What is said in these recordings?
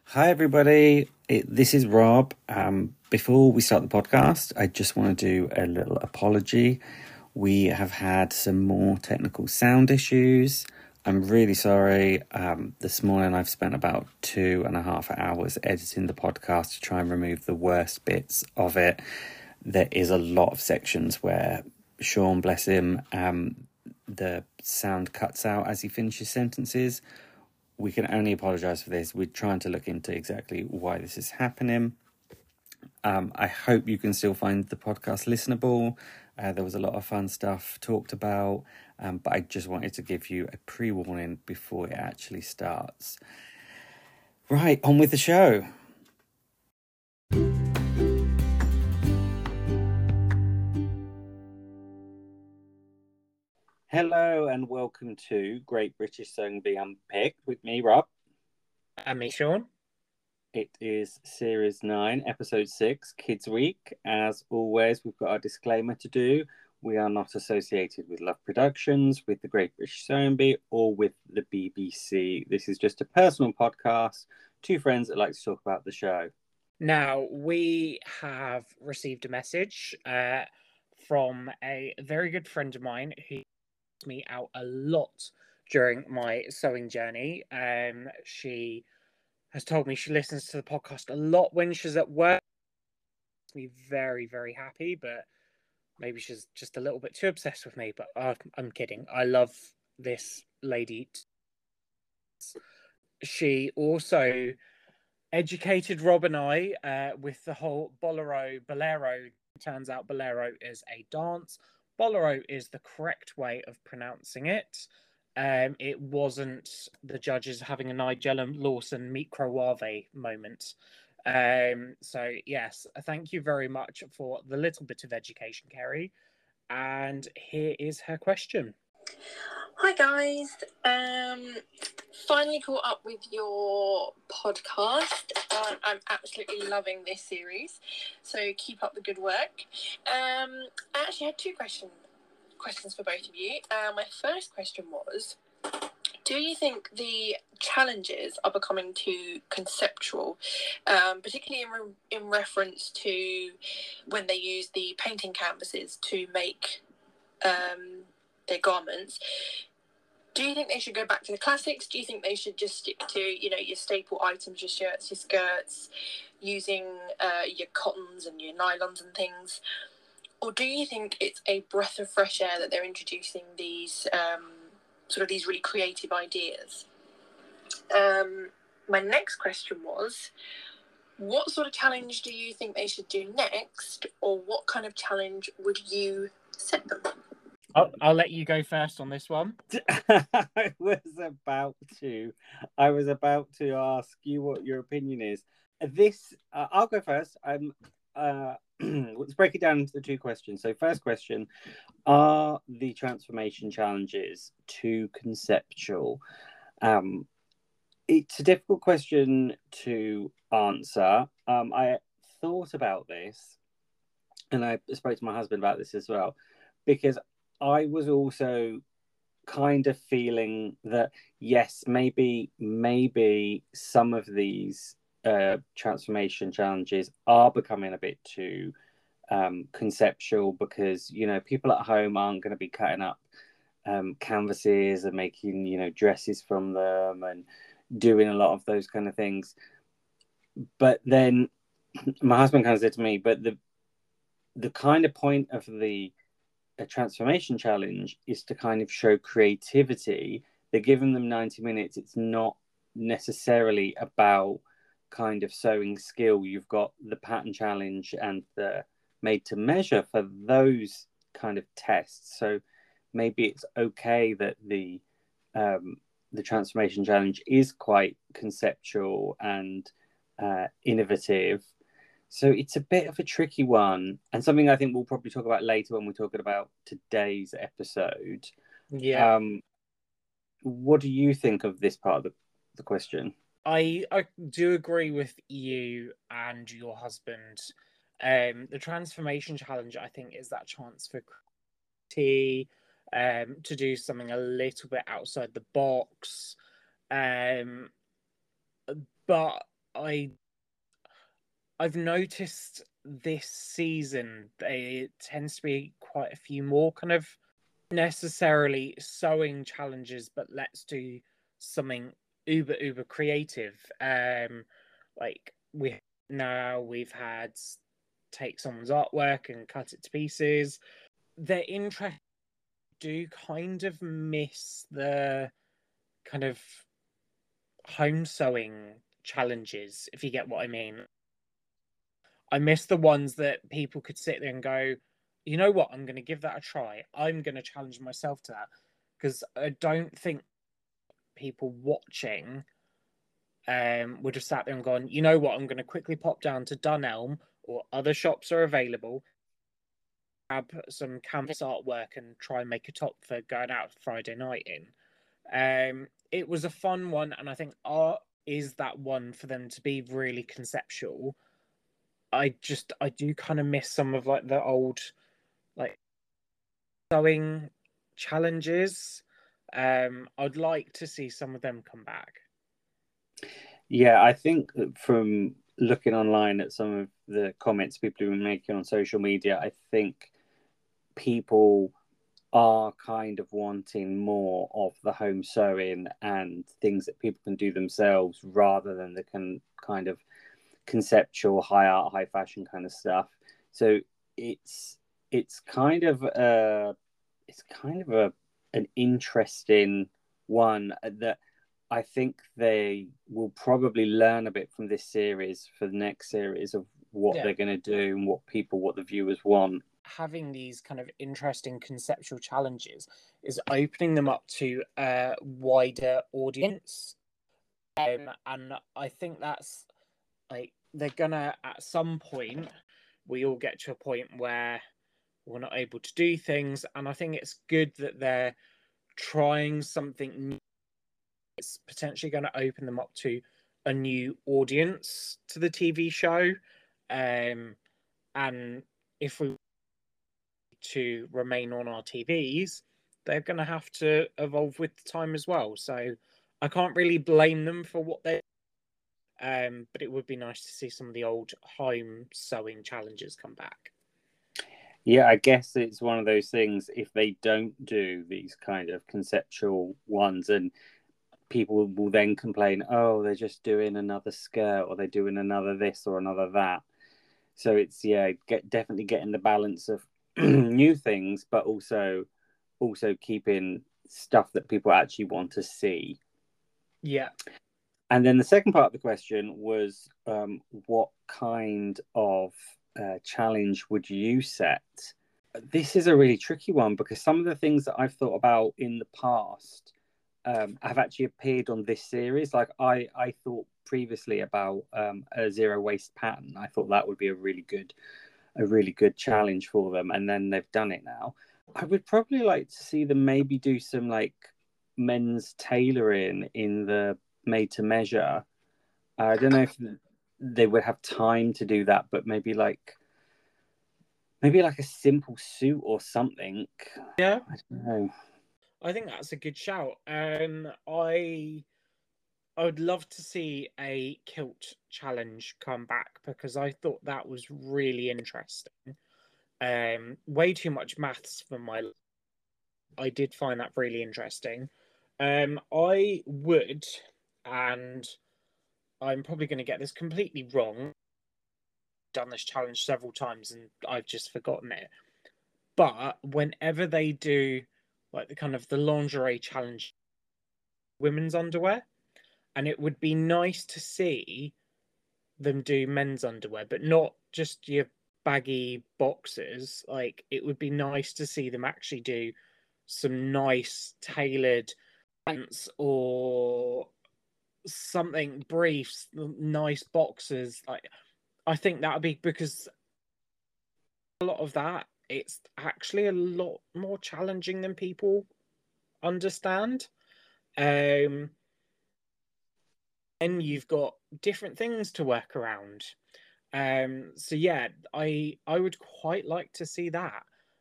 Hi, everybody. This is Rob. Before we start the podcast, I just want to do a little apology. We have had some more technical sound issues. I'm really sorry. This morning I've spent about 2.5 hours editing the podcast to try and remove the worst bits of it. There is a lot of sections where Sean, bless him, the sound cuts out as he finishes sentences. We can only apologise for this. We're trying to look into exactly why this is happening. I hope you can still find the podcast listenable. There was a lot of fun stuff talked about, but I just wanted to give you a pre-warning before it actually starts. Right, on with the show. Hello and welcome to Great British Songby Unpicked with me, Rob. And me, Sean. It is Series 9, Episode 6, Kids Week. As always, we've got our disclaimer to do. We are not associated with Love Productions, with the Great British Songby, or with the BBC. This is just a personal podcast, two friends that like to talk about the show. Now, we have received a message from a very good friend of mine who helps me out a lot during my sewing journey. She has told me she listens to the podcast a lot when she's at work. Makes me very, very happy, but maybe she's just a little bit too obsessed with me. But I'm kidding. I love this lady. She also educated Rob and I with the whole bolero. Turns out bolero is a dance. Bolero is the correct way of pronouncing it. It wasn't the judges having a Nigella Lawson microwave moment. So yes, thank you very much for the little bit of education, Kerry. And here is her question. Hi guys, finally caught up with your podcast. I'm absolutely loving this series, so keep up the good work. I actually had two questions for both of you. My first question was, do you think the challenges are becoming too conceptual, particularly in reference to when they use the painting canvases to make their garments? Do you think they should go back to the classics? Do you think they should just stick to, your staple items, your shirts, your skirts, using your cottons and your nylons and things? Or do you think it's a breath of fresh air that they're introducing these these really creative ideas? My next question was, what sort of challenge do you think they should do next, or what kind of challenge would you set them? I'll let you go first on this one. I was about to ask you what your opinion is. I'll go first. Let's break it down into the two questions. So, first question: are the transformation challenges too conceptual? It's a difficult question to answer. I thought about this, and I spoke to my husband about this as well, because I was also kind of feeling that yes, maybe some of these transformation challenges are becoming a bit too conceptual, because people at home aren't going to be cutting up canvases and making dresses from them and doing a lot of those kind of things. But then my husband kind of said to me, but the kind of point of a transformation challenge is to kind of show creativity. They're giving them 90 minutes. It's not necessarily about kind of sewing skill. You've got the pattern challenge and the made to measure for those kind of tests. So maybe it's okay that the transformation challenge is quite conceptual and innovative. So it's a bit of a tricky one, and something I think we'll probably talk about later when we're talking about today's episode. Yeah. What do you think of this part of the question? I do agree with you and your husband. The transformation challenge, I think, is that chance for creativity, to do something a little bit outside the box. But I've noticed this season it tends to be quite a few more kind of necessarily sewing challenges, but let's do something uber creative. Like we've had take someone's artwork and cut it to pieces. Their interest do kind of miss the kind of home sewing challenges, if you get what I mean. I miss the ones that people could sit there and go, you know what, I'm going to give that a try. I'm going to challenge myself to that. Because I don't think people watching would have sat there and gone, you know what, I'm going to quickly pop down to Dunelm or other shops are available, grab some canvas artwork and try and make a top for going out Friday night in. It was a fun one, and I think art is that one for them to be really conceptual. I do kind of miss some of like the old like sewing challenges. I'd like to see some of them come back. Yeah, I think from looking online at some of the comments people have been making on social media, I think people are kind of wanting more of the home sewing and things that people can do themselves rather than the kind of conceptual high art, high fashion kind of stuff. So it's kind of an interesting one that I think they will probably learn a bit from this series for the next series of what they're going to do and what the viewers want. Having these kind of interesting conceptual challenges is opening them up to a wider audience. And I think that's like they're gonna at some point we all get to a point where we're not able to do things, and I think it's good that they're trying something new. It's potentially going to open them up to a new audience to the TV show, and if we to remain on our TVs, they're going to have to evolve with the time as well. So I can't really blame them for what they. But it would be nice to see some of the old home sewing challenges come back. Yeah, I guess it's one of those things. If they don't do these kind of conceptual ones, and people will then complain, oh, they're just doing another skirt, or they're doing another this or another that. So it's definitely getting the balance of new things, but also keeping stuff that people actually want to see. Yeah. And then the second part of the question was, what kind of challenge would you set? This is a really tricky one because some of the things that I've thought about in the past have actually appeared on this series. Like I thought previously about a zero waste pattern. I thought that would be a really good challenge for them, and then they've done it now. I would probably like to see them maybe do some like men's tailoring in the made to measure. I don't know if they would have time to do that, but maybe like a simple suit or something. Yeah, I don't know. I think that's a good shout. I would love to see a kilt challenge come back because I thought that was really interesting. Way too much maths for my. I did find that really interesting. I would, and I'm probably going to get this completely wrong. Done this challenge several times and I've just forgotten it. But whenever they do like the kind of the lingerie challenge, women's underwear, and it would be nice to see them do men's underwear, but not just your baggy boxers. Like it would be nice to see them actually do some nice tailored pants or something briefs, nice boxers. Like I think that would be because a lot of that it's actually a lot more challenging than people understand. And you've got different things to work around. So yeah, I would quite like to see that.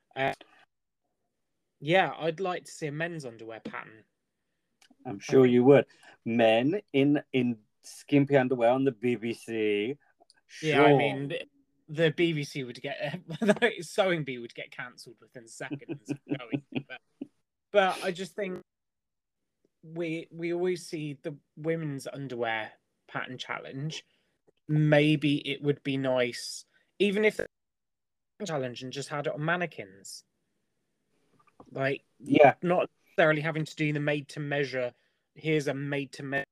Yeah, I'd like to see a men's underwear pattern. I'm sure you would. Men in skimpy underwear on the BBC. Yeah, I Sure. mean, the BBC would get Sewing Bee would get cancelled within seconds of going. But I just think we always see the women's underwear pattern challenge. Maybe it would be nice, even if the challenge and just had it on mannequins. Like, Yeah. not necessarily having to do the made to measure. Here's a made to measure.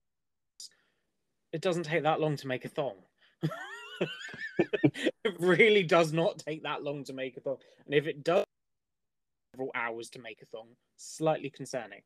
It doesn't take that long to make a thong. It really does not take that long to make a thong. And if it does several hours to make a thong, slightly concerning.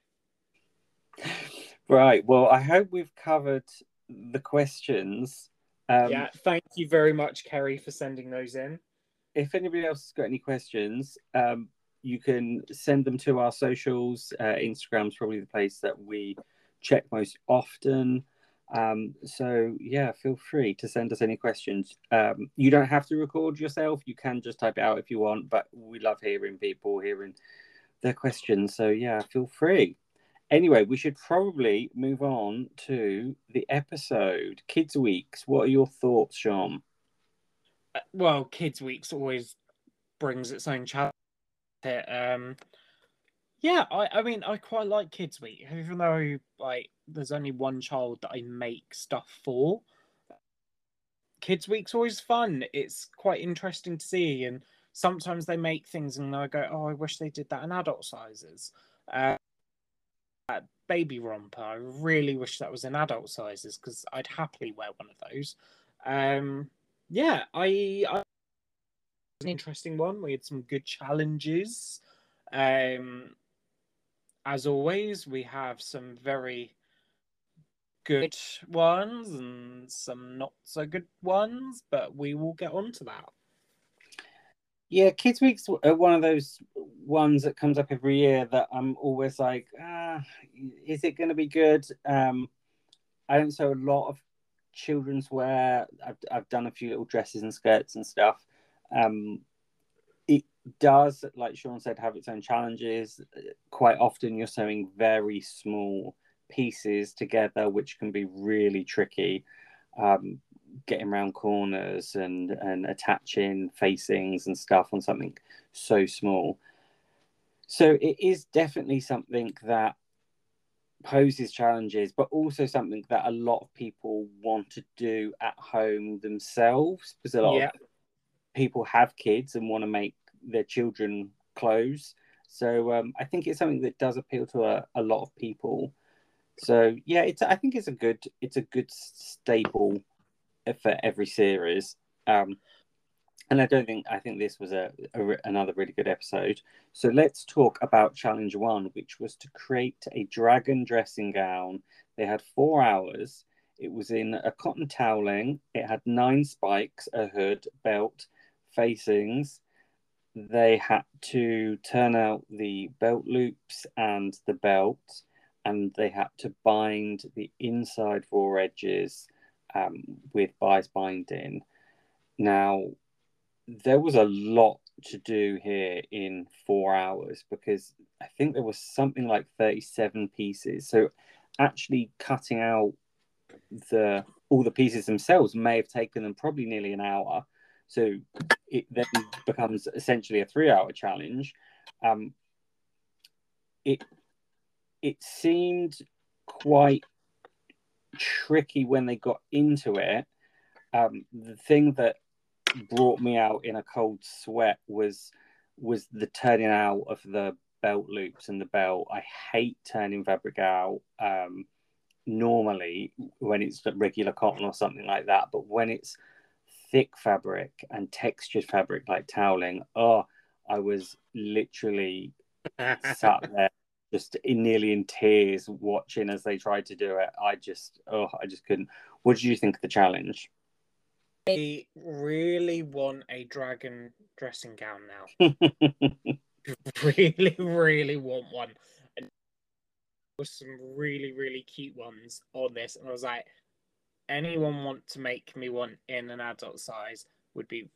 Right. Well, I hope we've covered the questions. Yeah, thank you very much, Kerry, for sending those in. If anybody else has got any questions, you can send them to our socials. Instagram's probably the place that we check most often. So yeah, feel free to send us any questions. You don't have to record yourself. You can just type it out if you want, but we love hearing people, hearing their questions. So yeah, feel free. Anyway, we should probably move on to the episode. Kids Weeks. What are your thoughts, Sean? Well, Kids Weeks always brings its own challenge. Yeah, I mean, I quite like Kids Week, even though like there's only one child that I make stuff for. Kids Week's always fun. It's quite interesting to see, and sometimes they make things and I go, "Oh, I wish they did that in adult sizes." Baby romper, I really wish that was in adult sizes because I'd happily wear one of those. Yeah, I an interesting one. We had some good challenges. As always, we have some very good ones and some not so good ones, but we will get on to that. Yeah, Kids Week's one of those ones that comes up every year that I'm always like, is it going to be good? I don't sew a lot of children's wear. I've done a few little dresses and skirts and stuff. It does, like Sean said, have its own challenges. Quite often you're sewing very small pieces together, which can be really tricky. Getting around corners and attaching facings and stuff on something so small. So it is definitely something that poses challenges, but also something that a lot of people want to do at home themselves, because a lot of people have kids and want to make their children clothes. So I think it's something that does appeal to a lot of people. So yeah, I think it's a good staple for every series. And I think this was another really good episode. So let's talk about challenge 1, which was to create a dragon dressing gown. They had 4 hours. It was in a cotton toweling. It had 9 spikes, a hood, belt, facings. They had to turn out the belt loops and the belt, and they had to bind the inside raw edges with bias binding. Now, there was a lot to do here in 4 hours because I think there was something like 37 pieces. So actually cutting out all the pieces themselves may have taken them probably nearly an hour. So it then becomes essentially a 3-hour challenge. It seemed quite tricky when they got into it. The thing that brought me out in a cold sweat was the turning out of the belt loops and the belt. I hate turning fabric out normally when it's regular cotton or something like that, but when it's thick fabric and textured fabric like toweling, I was literally sat there just nearly in tears watching as they tried to do it. I just couldn't. What did you think of the challenge? I really want a dragon dressing gown now. Really, really want one. And there were some really, really cute ones on this, and I was like, anyone want to make me one in an adult size would be.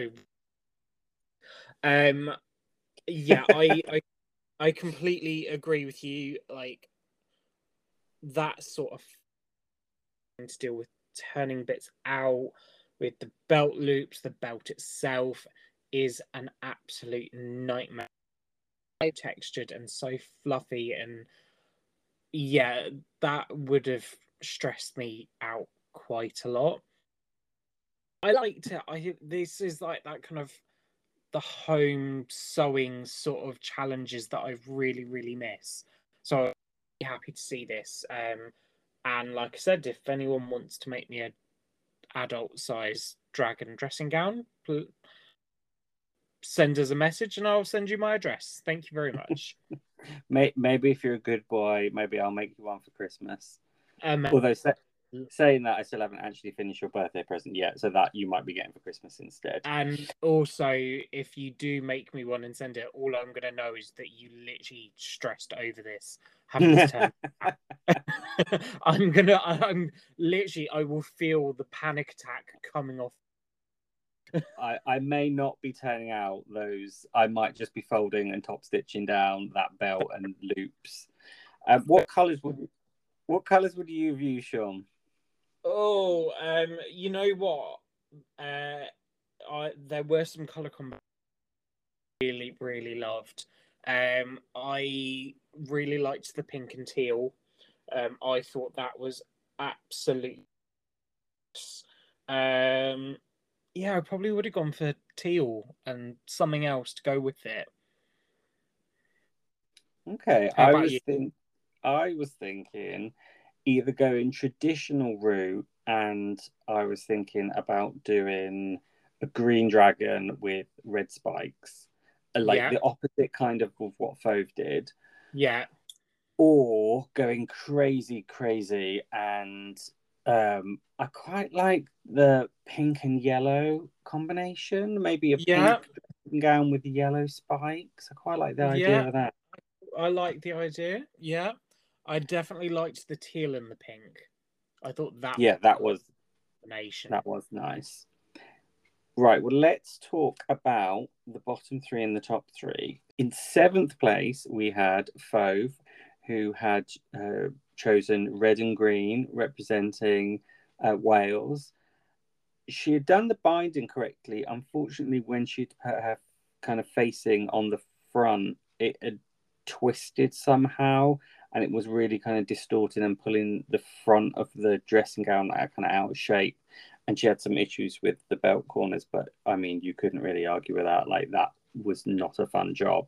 Yeah, I completely agree with you. Like that sort of to deal with turning bits out, with the belt loops. The belt itself is an absolute nightmare. So textured and so fluffy, and yeah, that would have stressed me out quite a lot. I liked it. This is like that kind of the home sewing sort of challenges that I really, really miss. So I'm really happy to see this. And like I said, if anyone wants to make me an adult size dragon dressing gown, send us a message and I'll send you my address. Thank you very much. Maybe if you're a good boy, maybe I'll make you one for Christmas. Although saying that, I still haven't actually finished your birthday present yet, so that you might be getting for Christmas instead. And also, if you do make me one and send it, all I'm going to know is that you literally stressed over this. Having this turn I'm literally, I will feel the panic attack coming off. I may not be turning out those. I might just be folding and top stitching down that belt and loops. What colours would you have used, Sean? Oh, you know what? There were some colour combinations I really, really loved. I really liked the pink and teal. I thought that was absolutely. Yeah, I probably would have gone for teal and something else to go with it. Okay, I was thinking either going traditional route, and I was thinking about doing a green dragon with red spikes, like the opposite kind of what Fauve did. Yeah. Or going crazy and I quite like the pink and yellow combination. Maybe a pink gown with yellow spikes. I quite like the idea of that. I like the idea. Yeah. I definitely liked the teal and the pink. I thought that was nice. Right, well, let's talk about the bottom three and the top three. In 7th place, we had Fauve, who had chosen red and green, representing Wales. She had done the binding correctly. Unfortunately, when she'd put her kind of facing on the front, it had twisted somehow, and it was really kind of distorting and pulling the front of the dressing gown like kind of out of shape. And she had some issues with the belt corners, but I mean, you couldn't really argue with that. Like, that was not a fun job.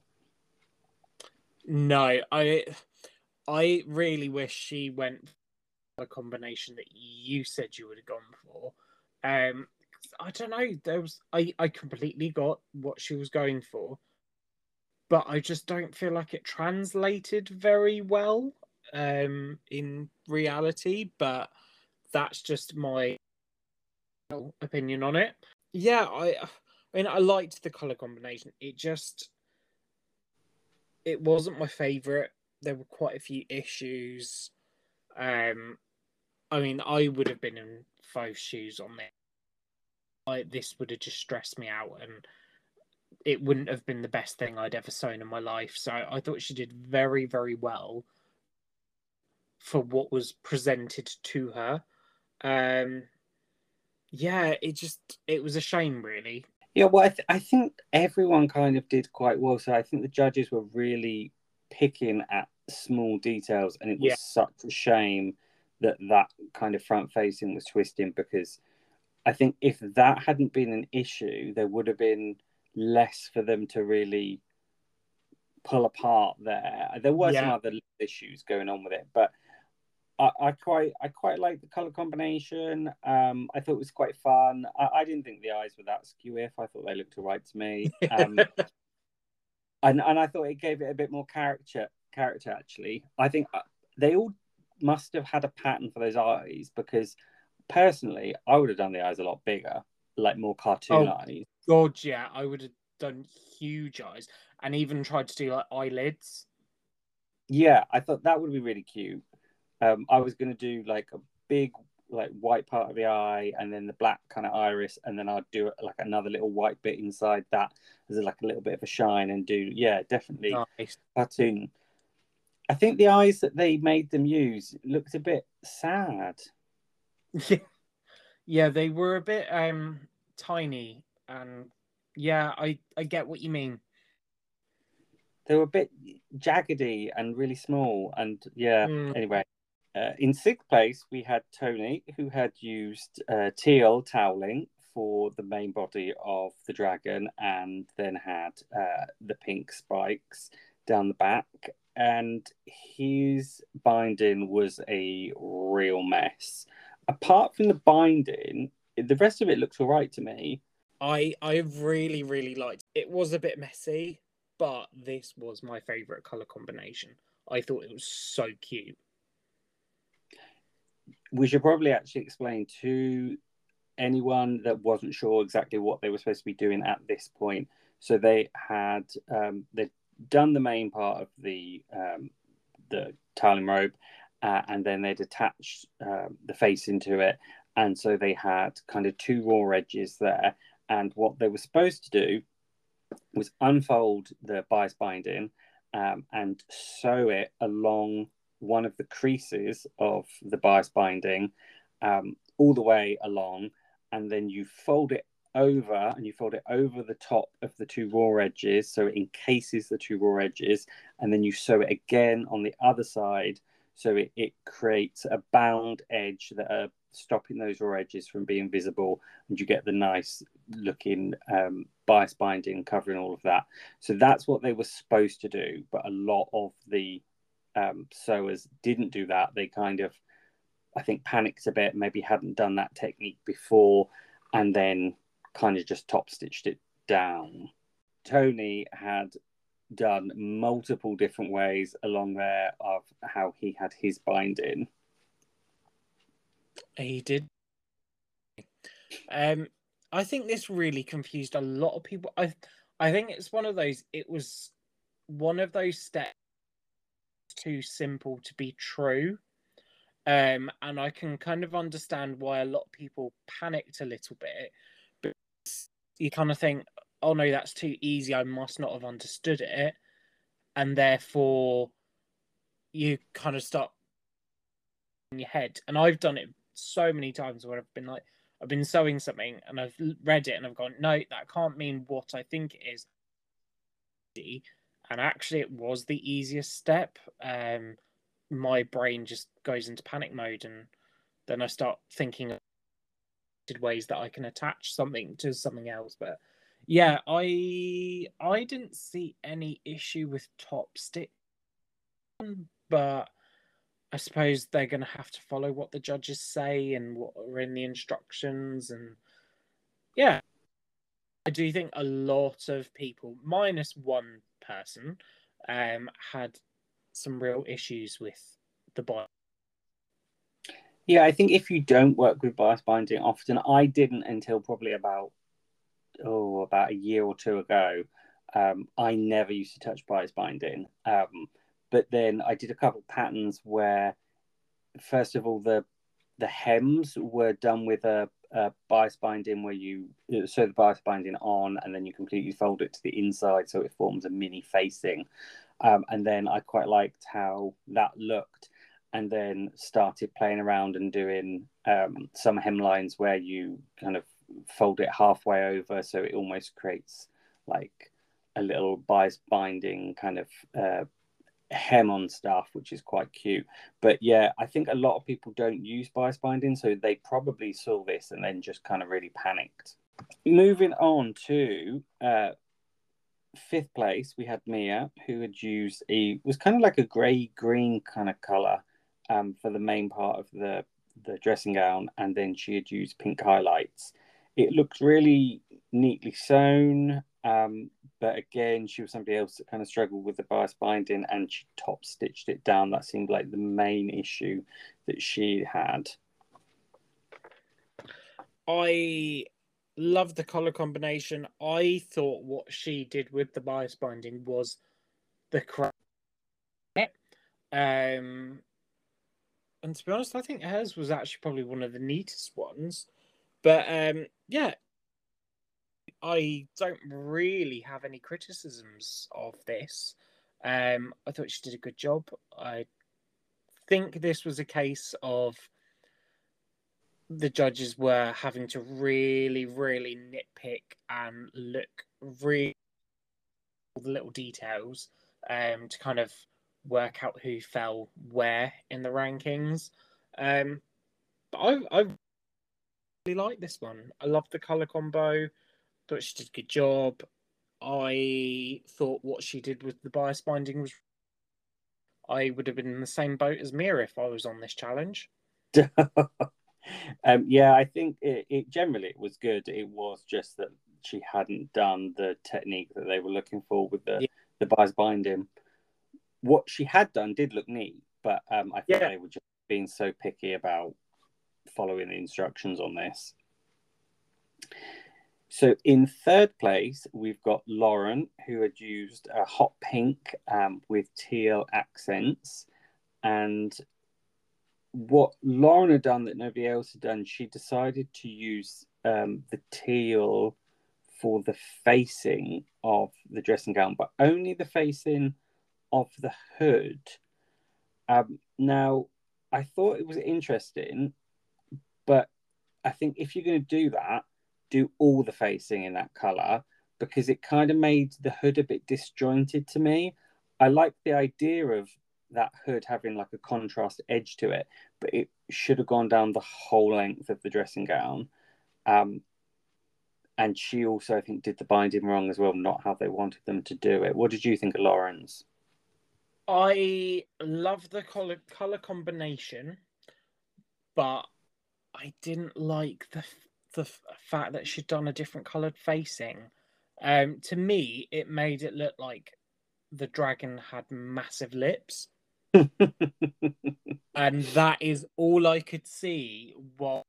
No, I really wish she went for a combination that you said you would have gone for. I don't know. I completely got what she was going for, but I just don't feel like it translated very well in reality. But that's just my opinion on it. Yeah, I mean, I liked the color combination. It wasn't my favorite. There were quite a few issues. I mean, I would have been in Fauve's shoes on this. This would have just stressed me out, and it wouldn't have been the best thing I'd ever sewn in my life. So I thought she did very, very well for what was presented to her. Yeah, it was a shame, really. Yeah, well, I think everyone kind of did quite well. So I think the judges were really picking at small details, and it was such a shame that kind of front facing was twisting, because I think if that hadn't been an issue, there would have been less for them to really pull apart there. There were some other issues going on with it, but I quite like the color combination. I thought it was quite fun. I didn't think the eyes were that skewy. I thought they looked all right to me. And I thought it gave it a bit more character. Actually, I think they all must have had a pattern for those eyes, because personally, I would have done the eyes a lot bigger, like more cartoon eyes. God, yeah, I would have done huge eyes and even tried to do like eyelids. Yeah, I thought that would be really cute. I was going to do like a big like white part of the eye, and then the black kind of iris, and then I'd do like another little white bit inside that as like a little bit of a shine, and do definitely nice cartoon. I think the eyes that they made them use looked a bit sad. Yeah, yeah, they were a bit tiny, and yeah, I get what you mean. They were a bit jaggedy and really small. And yeah, Mm. anyway. In sixth place, we had Tony, who had used teal toweling for the main body of the dragon and then had the pink spikes down the back. And his binding was a real mess. Apart from the binding, the rest of it looks all right to me. I really really liked it. It was a bit messy, but this was my favorite color combination. I thought it was so cute. We should probably actually explain to anyone that wasn't sure exactly what they were supposed to be doing at this point. So they had they'd done the main part of the tiling robe, and then they'd attached the face into it, and so they had kind of two raw edges there. And what they were supposed to do was unfold the bias binding and sew it along one of the creases of the bias binding all the way along, and then you fold it over and you fold it over the top of the two raw edges so it encases the two raw edges, and then you sew it again on the other side so it creates a bound edge that are stopping those raw edges from being visible, and you get the nice looking bias binding covering all of that. So that's what they were supposed to do, but a lot of the sewers didn't do that. They kind of, I think, panicked a bit, maybe hadn't done that technique before, and then kind of just top stitched it down. Tony had done multiple different ways along there of how he had his binding. He did. I think this really confused a lot of people. I think it's one of those. It was one of those steps too simple to be true. And I can kind of understand why a lot of people panicked a little bit. But you kind of think, oh no, that's too easy. I must not have understood it. And therefore, you kind of start in your head. And I've done it so many times where I've been like, I've been sewing something and I've read it and I've gone, no, that can't mean what I think it is. And actually, it was the easiest step. My brain just goes into panic mode, and then I start thinking of ways that I can attach something to something else. But yeah, I didn't see any issue with top stitch, but I suppose they're going to have to follow what the judges say and what are in the instructions. And yeah, I do think a lot of people, minus one person, had some real issues with the bias. Yeah, I think if you don't work with bias binding often, I didn't until probably about a year or two ago. I never used to touch bias binding, but then I did a couple patterns where, first of all, the hems were done with a bias binding where you sew the bias binding on and then you completely fold it to the inside so it forms a mini facing. And then I quite liked how that looked, and then started playing around and doing some hemlines where you kind of fold it halfway over so it almost creates like a little bias binding kind of hem on stuff, which is quite cute. But yeah, I think a lot of people don't use bias binding, so they probably saw this and then just kind of really panicked. Moving on to fifth place, we had Mia, who had used was kind of like a grey green kind of color for the main part of the dressing gown, and then she had used pink highlights. It looked really neatly sewn, but again, she was somebody else that kind of struggled with the bias binding, and she top stitched it down. That seemed like the main issue that she had. I love the color combination. I thought what she did with the bias binding was the correct. And to be honest, I think hers was actually probably one of the neatest ones. But yeah, I don't really have any criticisms of this. I thought she did a good job. I think this was a case of the judges were having to really, really nitpick and look really all the little details to kind of work out who fell where in the rankings. But I really like this one. I love the colour combo. Thought she did a good job. I thought what she did with the bias binding was... I would have been in the same boat as Mia if I was on this challenge. Yeah, I think it generally it was good. It was just that she hadn't done the technique that they were looking for with the bias binding. What she had done did look neat, but I think they were just being so picky about following the instructions on this. So in third place, we've got Lauren, who had used a hot pink with teal accents. And what Lauren had done that nobody else had done, she decided to use the teal for the facing of the dressing gown, but only the facing of the hood. Now, I thought it was interesting, but I think if you're going to do that, do all the facing in that colour, because it kind of made the hood a bit disjointed to me. I like the idea of that hood having like a contrast edge to it, but it should have gone down the whole length of the dressing gown. And she also, I think, did the binding wrong as well, not how they wanted them to do it. What did you think of Lauren's? I love the colour combination, but I didn't like the fact that she'd done a different coloured facing. To me, it made it look like the dragon had massive lips. And that is all I could see while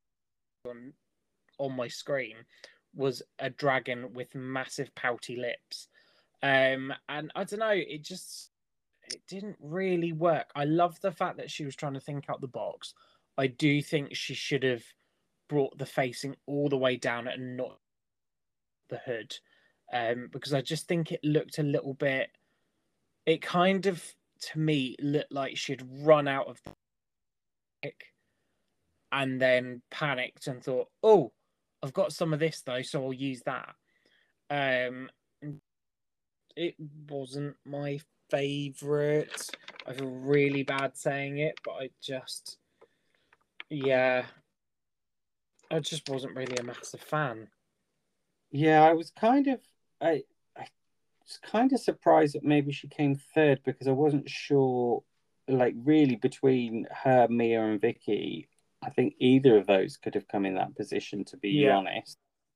on my screen was a dragon with massive pouty lips. And I don't know, it didn't really work. I love the fact that she was trying to think out the box. I do think she should have brought the facing all the way down and not the hood, because I just think it looked a little bit... It kind of, to me, looked like she'd run out of the pick and then panicked and thought, oh, I've got some of this though, so I'll use that. It wasn't my favourite. I feel really bad saying it, but I just wasn't really a massive fan. Yeah, I was kind of surprised that maybe she came third, because I wasn't sure, like, really between her, Mia, and Vicky. I think either of those could have come in that position, to be honest.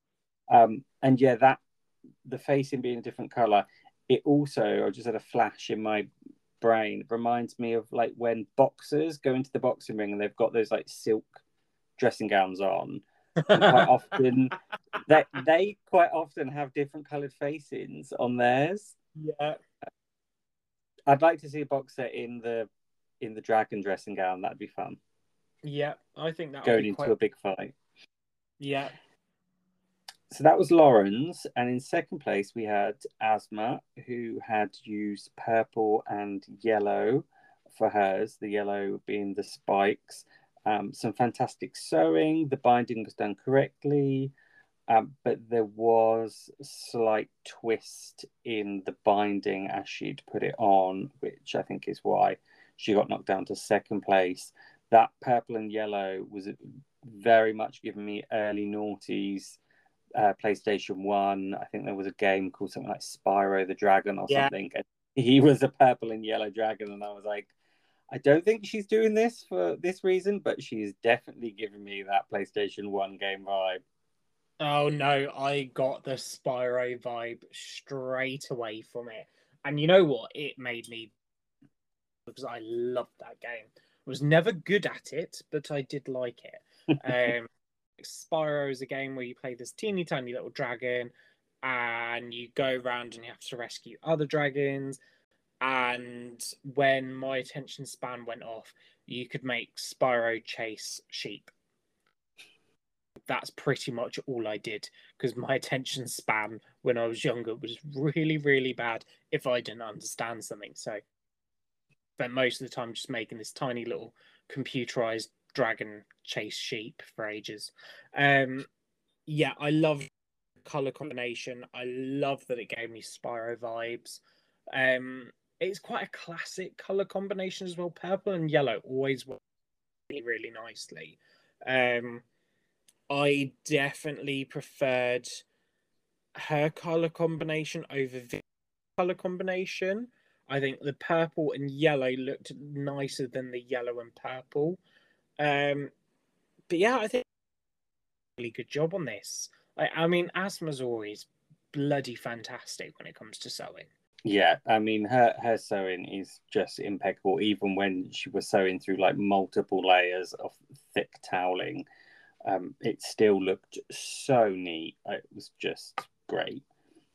And yeah, that the facing being a different color, it also, I just had a flash in my brain. It reminds me of like when boxers go into the boxing ring and they've got those like silk dressing gowns on. And quite often they quite often have different coloured facings on theirs. Yeah, I'd like to see a boxer in the dragon dressing gown. That'd be fun. Yeah, I think that going into a big fight. Yeah. So that was Lauren's, and in second place we had Asma, who had used purple and yellow for hers. The yellow being the spikes. Some fantastic sewing. The binding was done correctly, but there was a slight twist in the binding as she'd put it on, which I think is why she got knocked down to second place. That purple and yellow was very much giving me early noughties. PlayStation 1. I think there was a game called something like Spyro the Dragon or something. And he was a purple and yellow dragon, and I was like, I don't think she's doing this for this reason, but she's definitely giving me that PlayStation 1 game vibe. Oh no, I got the Spyro vibe straight away from it. And you know what? It made me, because I loved that game. I was never good at it, but I did like it. Spyro is a game where you play this teeny tiny little dragon and you go around and you have to rescue other dragons. And when my attention span went off, you could make Spyro chase sheep. That's pretty much all I did, because my attention span when I was younger was really, really bad if I didn't understand something. So I spent most of the time just making this tiny little computerized dragon chase sheep for ages. Yeah, I love color combination. I love that it gave me Spyro vibes. It's quite a classic color combination as well. Purple and yellow always work really, really nicely. I definitely preferred her color combination over the color combination. I think the purple and yellow looked nicer than the yellow and purple. But yeah, I think really good job on this. I mean, Asma's always bloody fantastic when it comes to sewing. Yeah, I mean, her sewing is just impeccable. Even when she was sewing through like multiple layers of thick toweling, it still looked so neat. It was just great.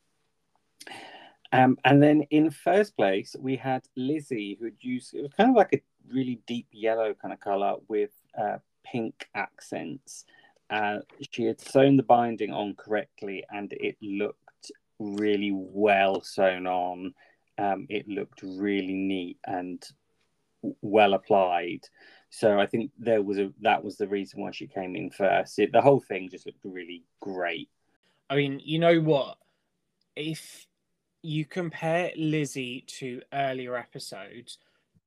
And then in first place, we had Lizzie, who had used, it was kind of like a really deep yellow kind of color with pink accents. She had sewn the binding on correctly, and it looked really well sewn on. It looked really neat and well applied. So I think that was the reason why she came in first. The whole thing just looked really great. I mean, you know what? If you compare Lizzie to earlier episodes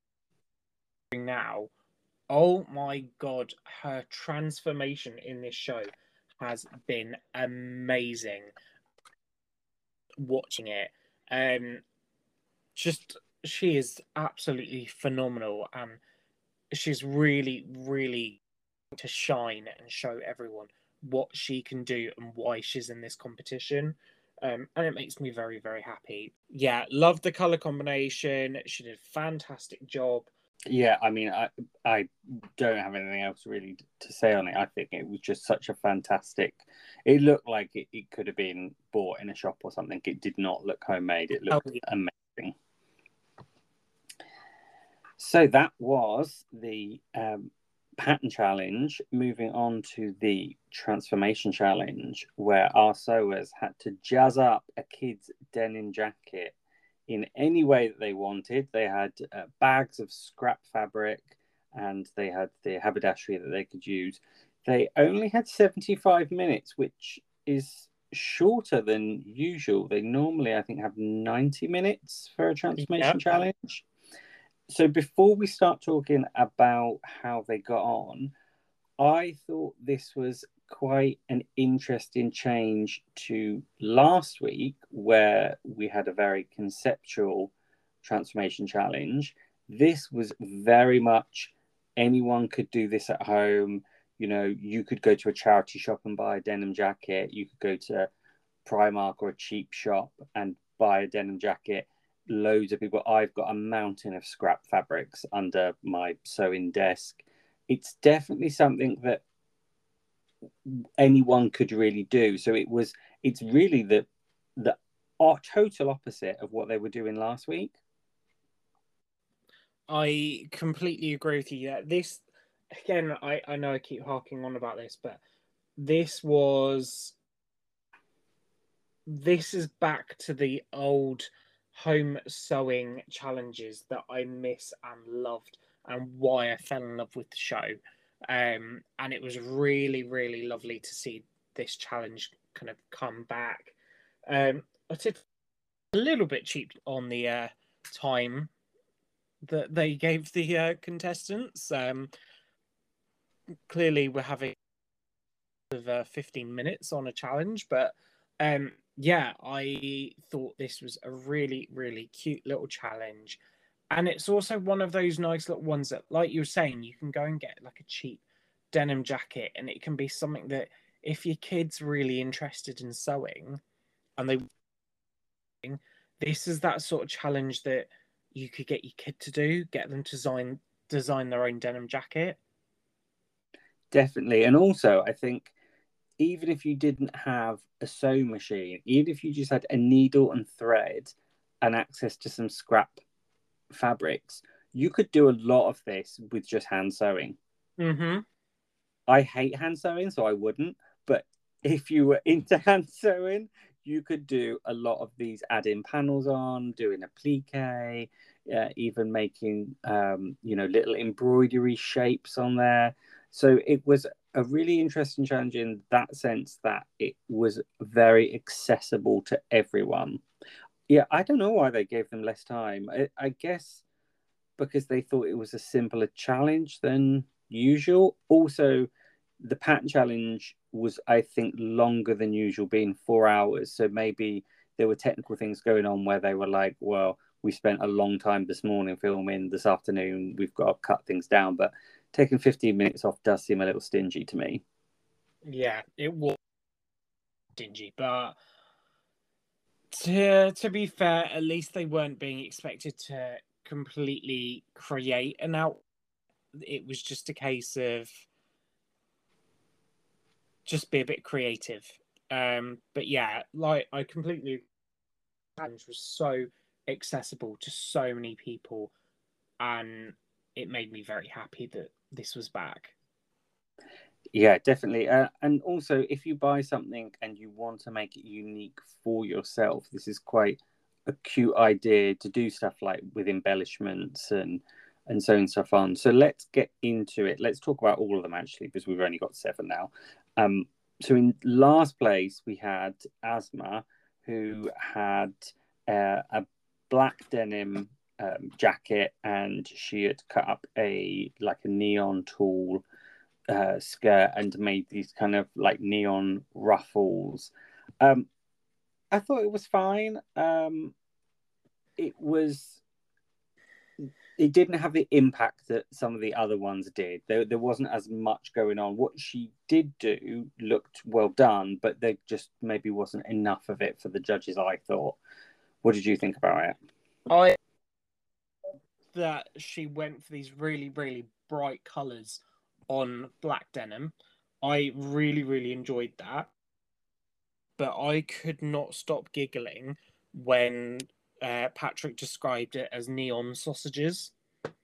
now, oh my god, her transformation in this show has been amazing. Watching it, just she is absolutely phenomenal, and she's really, really to shine and show everyone what she can do and why she's in this competition. And it makes me very, very happy. Yeah, love the color combination. She did a fantastic job. Yeah, I mean, I don't have anything else really to say on it. I think it was just such a fantastic. It looked like it could have been bought in a shop or something. It did not look homemade. It looked amazing. So that was the pattern challenge. Moving on to the transformation challenge, where our sewers had to jazz up a kid's denim jacket in any way that they wanted. They had bags of scrap fabric, and they had the haberdashery that they could use. They only had 75 minutes, which is shorter than usual. They normally, I think, have 90 minutes for a transformation challenge. So before we start talking about how they got on, I thought this was quite an interesting change to last week, where we had a very conceptual transformation challenge. This was very much anyone could do this at home. You know, you could go to a charity shop and buy a denim jacket. You could go to Primark or a cheap shop and buy a denim jacket. Loads of people. I've got a mountain of scrap fabrics under my sewing desk. It's definitely something that anyone could really do. So it's really the total opposite of what they were doing last week. I completely agree with you. Yeah, this again, I know I keep harking on about this, but this is back to the old home sewing challenges that I miss and loved, and why I fell in love with the show. And it was really, really lovely to see this challenge kind of come back. I did a little bit cheap on the time that they gave the contestants. Clearly, we're having 15 minutes on a challenge, but yeah, I thought this was a really, really cute little challenge. And it's also one of those nice little ones that, like you were saying, you can go and get like a cheap denim jacket, and it can be something that if your kid's really interested in sewing and this is that sort of challenge that you could get your kid to do, get them to design their own denim jacket. Definitely. And also, I think even if you didn't have a sewing machine, even if you just had a needle and thread and access to some scrap fabrics, you could do a lot of this with just hand sewing. Mm-hmm. I hate hand sewing, so I wouldn't. But if you were into hand sewing, you could do a lot of these add-in panels on, doing applique, even making little embroidery shapes on there. So it was a really interesting challenge in that sense that it was very accessible to everyone. Yeah, I don't know why they gave them less time. I guess because they thought it was a simpler challenge than usual. Also, the pattern challenge was, I think, longer than usual, being 4 hours. So maybe there were technical things going on where they were like, well, we spent a long time this morning filming, this afternoon we've got to cut things down. But taking 15 minutes off does seem a little stingy to me. Yeah, it was stingy, but to be fair, at least they weren't being expected to completely create an out. It was just a case of just be a bit creative. But yeah, like I completely challenge was so accessible to so many people, and it made me very happy that this was back. Yeah, definitely. And also, if you buy something and you want to make it unique for yourself, this is quite a cute idea to do stuff like with embellishments and so and stuff on. So let's get into it. Let's talk about all of them actually, because we've only got 7 now. So in last place we had Asma, who had a black denim jacket, and she had cut up a neon tulle skirt and made these kind of like neon ruffles. I thought it was fine. It was. It didn't have the impact that some of the other ones did. There wasn't as much going on. What she did do looked well done, but there just maybe wasn't enough of it for the judges, I thought. What did you think about it? I that she went for these really, really bright colours on black denim. I really, really enjoyed that. But I could not stop giggling when Patrick described it as neon sausages.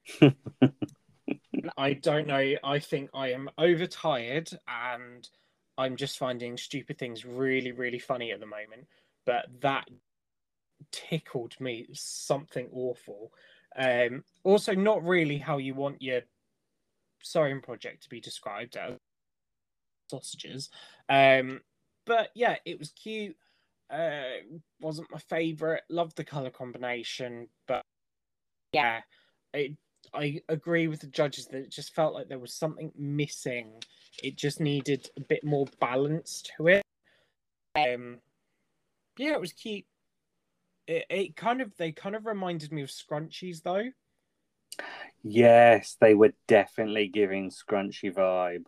I don't know. I think I am overtired and I'm just finding stupid things really, really funny at the moment. But that tickled me something awful. Also, not really how you want your sewing project to be described as sausages. But yeah, it was cute. Wasn't my favorite. Loved the color combination, but yeah, I agree with the judges that it just felt like there was something missing. It just needed a bit more balance to it. Yeah, it was cute. They kind of reminded me of scrunchies though. Yes, they were definitely giving scrunchy vibe.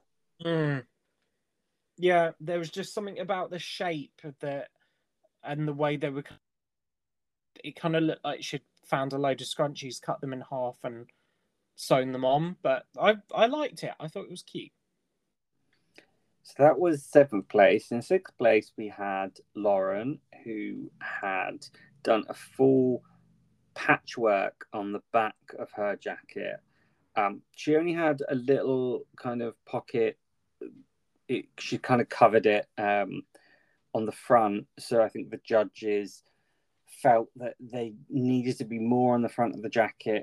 Yeah, there was just something about the shape that and the way they were. It kind of looked like she'd found a load of scrunchies, cut them in half, and sewn them on. But I liked it. I thought it was cute. So that was 7th place. In 6th place, we had Lauren, who had done a full patchwork on the back of her jacket. She only had a little kind of pocket. She kind of covered it on the front. So I think the judges felt that they needed to be more on the front of the jacket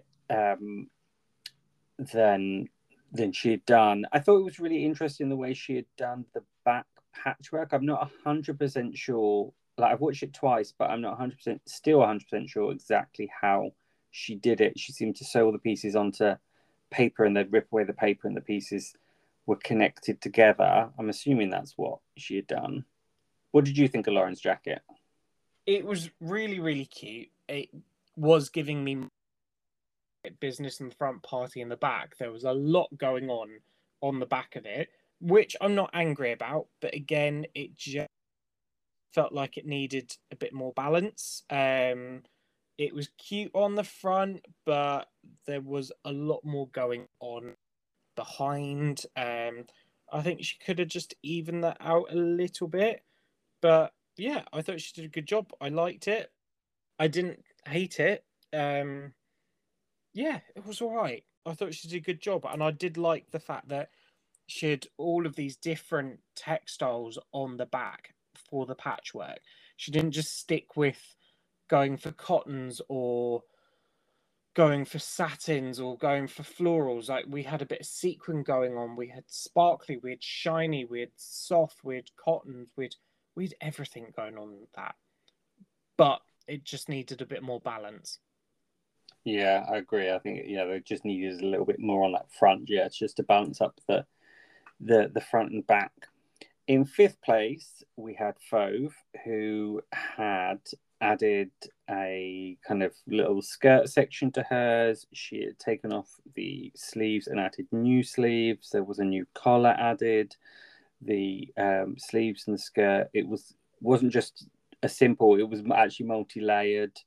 than she had done. I thought it was really interesting the way she had done the back patchwork. I'm not 100% sure. Like, I've watched it twice, but I'm not 100% sure exactly how she did it. She seemed to sew all the pieces onto paper and they'd rip away the paper and the pieces were connected together. I'm assuming that's what she had done. What did you think of Lauren's jacket? It was really, really cute. It was giving me business in the front, party in the back. There was a lot going on the back of it, which I'm not angry about. But again, it just felt like it needed a bit more balance. It was cute on the front, but there was a lot more going on behind. I think she could have just evened that out a little bit. But yeah, I thought she did a good job. I liked it. I didn't hate it. Yeah, it was all right. I thought she did a good job, and I did like the fact that she had all of these different textiles on the back for the patchwork. She didn't just stick with going for cottons or going for satins or going for florals. Like, we had a bit of sequin going on. We had sparkly, we had shiny, we had soft, we had cottons, we had everything going on with that. But it just needed a bit more balance. Yeah, I agree. I think they just needed a little bit more on that front. Yeah, it's just to balance up the front and back. In fifth place, we had Fauve, who had added a kind of little skirt section to hers. She had taken off the sleeves and added new sleeves. There was a new collar added. The sleeves and the skirt, wasn't just a simple, it was actually multi-layered.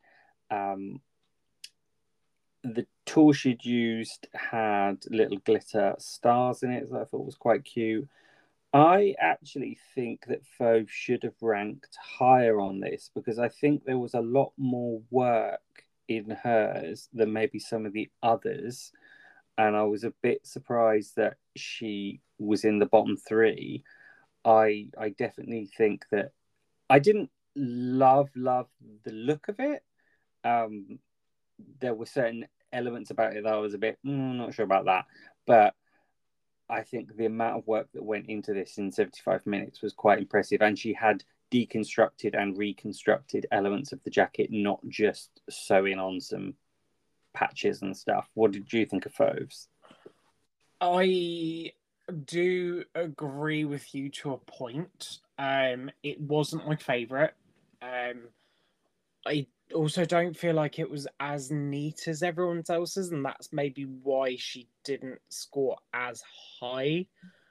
The tool she'd used had little glitter stars in it that I thought was quite cute. I actually think that Fauve should have ranked higher on this because I think there was a lot more work in hers than maybe some of the others. And I was a bit surprised that she was in the bottom three. I definitely think that I didn't love the look of it. There were certain elements about it that I was a bit not sure about that, but I think the amount of work that went into this in 75 minutes was quite impressive, and she had deconstructed and reconstructed elements of the jacket, not just sewing on some patches and stuff. What did you think of Fauve's? I do agree with you to a point. It wasn't my favourite. I also don't feel like it was as neat as everyone else's, and that's maybe why she didn't score as high.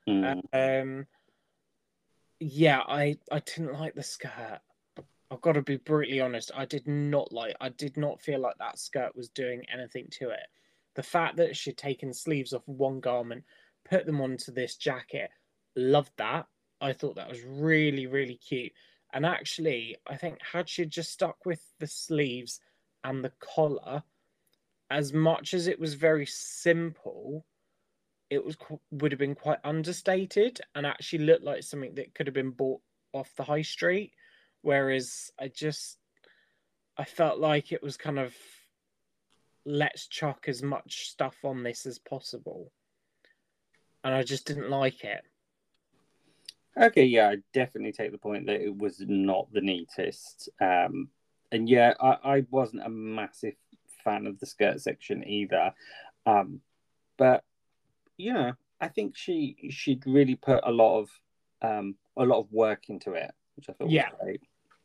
Yeah, I didn't like the skirt. I've got to be brutally honest. I did not feel like that skirt was doing anything to it. The fact that she'd taken sleeves off one garment, put them onto this jacket, loved that. I thought that was really, really cute. And actually, I think had she just stuck with the sleeves and the collar, as much as it was very simple, it would have been quite understated and actually looked like something that could have been bought off the high street. Whereas I felt like it was kind of, let's chuck as much stuff on this as possible. And I just didn't like it. Okay, yeah, I definitely take the point that it was not the neatest. And yeah, I wasn't a massive fan of the skirt section either. But I think she'd really put a lot of work into it, which I thought was great.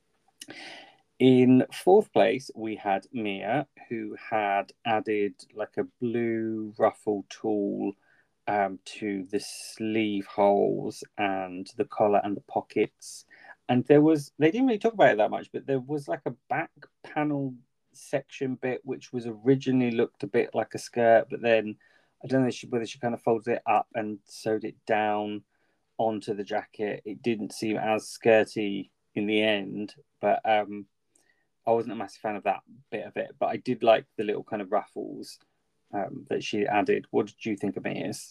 In fourth place, we had Mia, who had added like a blue ruffle tool to the sleeve holes and the collar and the pockets. And they didn't really talk about it that much, but there was like a back panel section bit which was originally looked a bit like a skirt, but then I don't know whether she kind of folded it up and sewed it down onto the jacket. It didn't seem as skirty in the end, but I wasn't a massive fan of that bit of it. But I did like the little kind of ruffles that she added. What did you think of Mia's?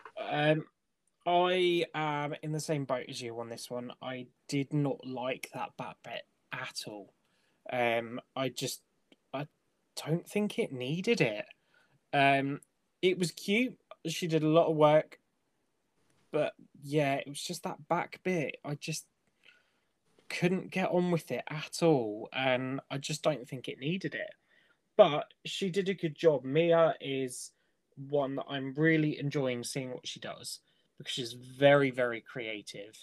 I am in the same boat as you on this one. I did not like that back bit at all. I don't think it needed it. It was cute. She did a lot of work. But yeah, it was just that back bit. I just couldn't get on with it at all. And I just don't think it needed it. But she did a good job. Mia is one that I'm really enjoying seeing what she does because she's very, very creative.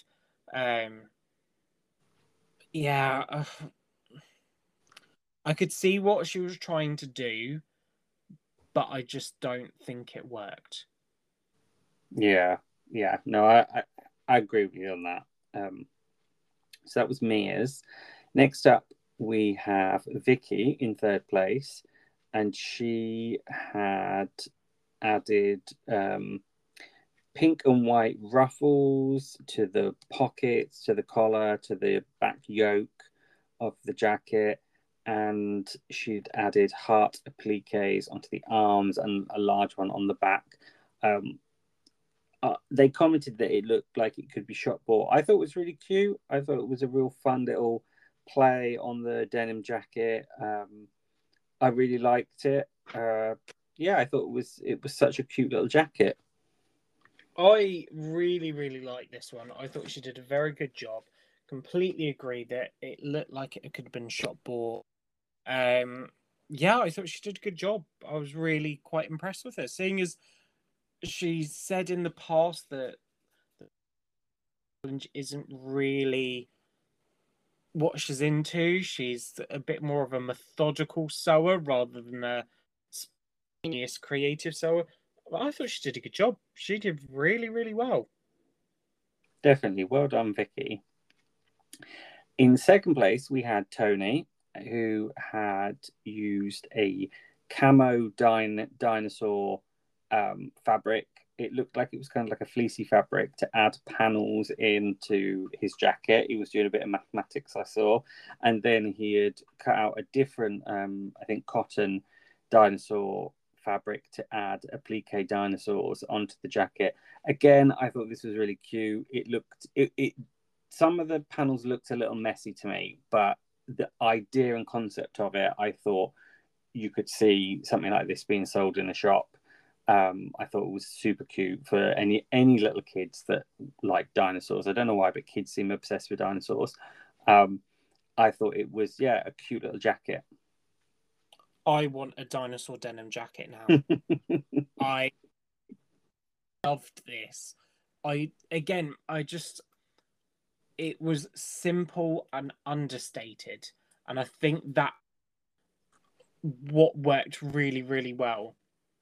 Yeah, I could see what she was trying to do, but I just don't think it worked. Yeah, no, I agree with you on that. So that was Mia's. Next up, we have Vicky in third place, and she had added pink and white ruffles to the pockets, to the collar, to the back yoke of the jacket, and she'd added heart appliques onto the arms and a large one on the back. They commented that it looked like it could be shot bought. I thought it was really cute. I thought it was a real fun little play on the denim jacket. I really liked it. Yeah, I thought it was such a cute little jacket. I really, really like this one. I thought she did a very good job. Completely agree that it looked like it could have been shot bought. Yeah, I thought she did a good job. I was really quite impressed with her, seeing as she said in the past that the challenge isn't really what she's into. She's a bit more of a methodical sewer rather than a spontaneous creative sewer. I thought she did a good job. She did really, really well. Definitely. Well done, Vicky. In second place, we had Tony, who had used a camo dinosaur fabric. It looked like it was kind of like a fleecy fabric to add panels into his jacket. He was doing a bit of mathematics, I saw. And then he had cut out a different, I think, cotton dinosaur fabric to add applique dinosaurs onto the jacket. Again, I thought this was really cute. It some of the panels looked a little messy to me, but the idea and concept of it, I thought you could see something like this being sold in a shop. I thought it was super cute for any little kids that like dinosaurs. I don't know why, but kids seem obsessed with dinosaurs. I thought it was, yeah, a cute little jacket. I want a dinosaur denim jacket now. I loved this. It was simple and understated, and I think that what worked really, really well.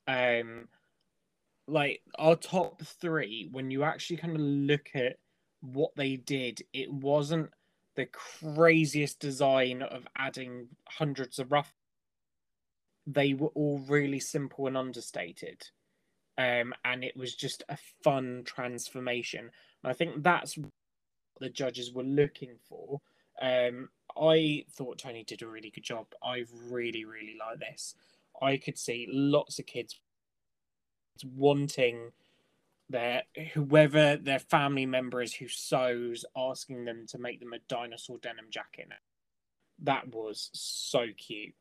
Like our top three, when you actually kind of look at what they did, it wasn't the craziest design of adding hundreds of rough. They were all really simple and understated. And it was just a fun transformation. And I think that's what the judges were looking for. I thought Tony did a really good job. I really, really like this. I could see lots of kids wanting whoever their family member is who sews, asking them to make them a dinosaur denim jacket. That was so cute.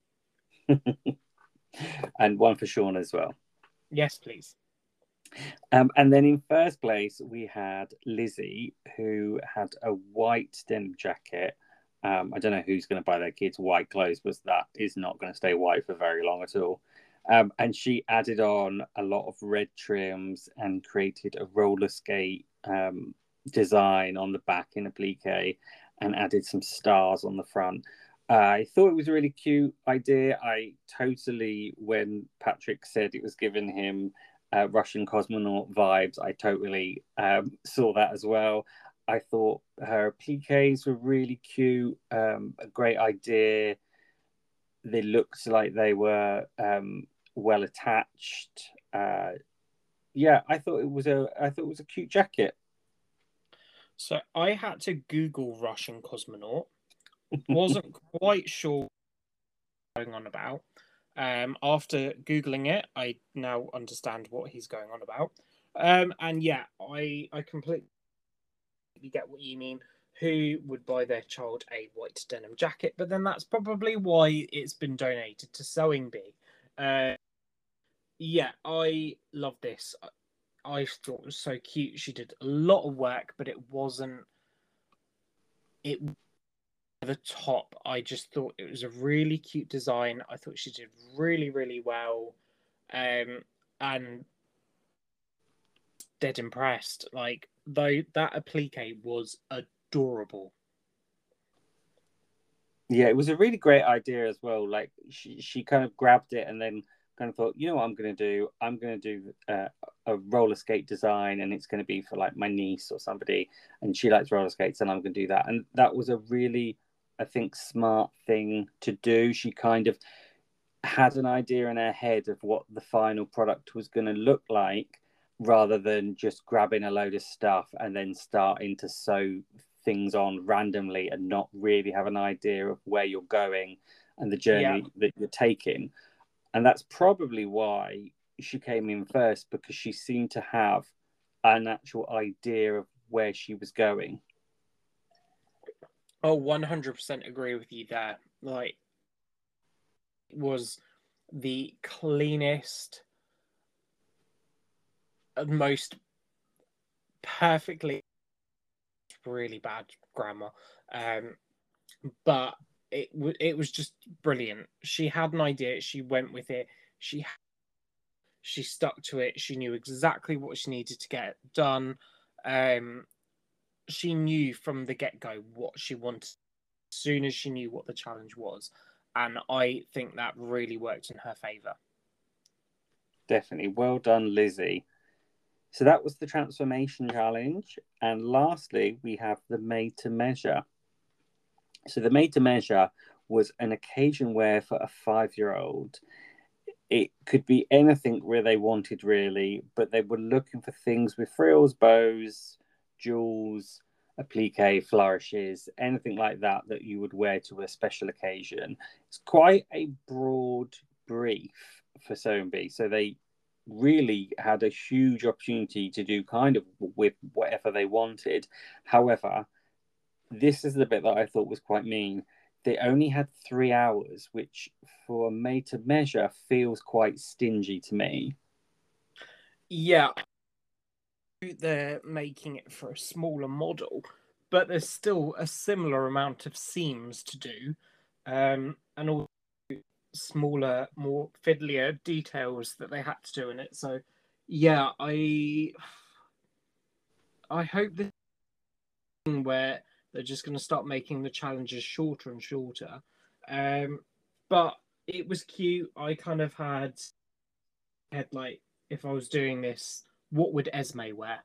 And one for Sean as well. Yes, please. And then in first place, we had Lizzie, who had a white denim jacket. I don't know who's going to buy their kids white clothes, but that is not going to stay white for very long at all. And she added on a lot of red trims and created a roller skate design on the back in applique and added some stars on the front. I thought it was a really cute idea. When Patrick said it was giving him Russian cosmonaut vibes, I totally saw that as well. I thought her appliques were really cute, a great idea. They looked like they were well attached. Yeah, I thought it was a cute jacket. So I had to Google Russian cosmonaut. Wasn't quite sure what going on about. After Googling it, I now understand what he's going on about. And yeah, I completely get what you mean. Who would buy their child a white denim jacket? But then that's probably why it's been donated to Sewing Bee. Yeah, I love this. I thought it was so cute. She did a lot of work, but it wasn't the top. I just thought it was a really cute design. I thought she did really, really well. And dead impressed. Like, though that applique was adorable. Yeah, it was a really great idea as well. Like she kind of grabbed it and then kind of thought, you know what I'm going to do? I'm going to do a roller skate design, and it's going to be for like my niece or somebody, and she likes roller skates, and I'm going to do that. And that was a really, I think, smart thing to do. She kind of had an idea in her head of what the final product was going to look like, rather than just grabbing a load of stuff and then starting to sew things on randomly and not really have an idea of where you're going and the journey that you're taking. And that's probably why she came in first, because she seemed to have an actual idea of where she was going. Oh, 100% agree with you there. Like, was the cleanest, most perfectly, really bad grammar, but it was just brilliant. She had an idea, she went with it, she stuck to it, she knew exactly what she needed to get done. She knew from the get-go what she wanted as soon as she knew what the challenge was, and I think that really worked in her favour. Definitely. Well done, Lizzie. So that was the transformation challenge. And lastly, we have the made to measure. So the made to measure was an occasion where for a 5-year-old, it could be anything where they wanted really, but they were looking for things with frills, bows, jewels, applique, flourishes, anything like that that you would wear to a special occasion. It's quite a broad brief for Soamby. So they really had a huge opportunity to do kind of with whatever they wanted. However, this is the bit that I thought was quite mean. They only had 3 hours, which for a made to measure feels quite stingy to me. Yeah, they're making it for a smaller model, but there's still a similar amount of seams to do, and also smaller, more fiddlier details that they had to do in it. So, yeah, I hope this thing where they're just going to start making the challenges shorter and shorter. But it was cute. I kind of had like, if I was doing this, what would Esme wear?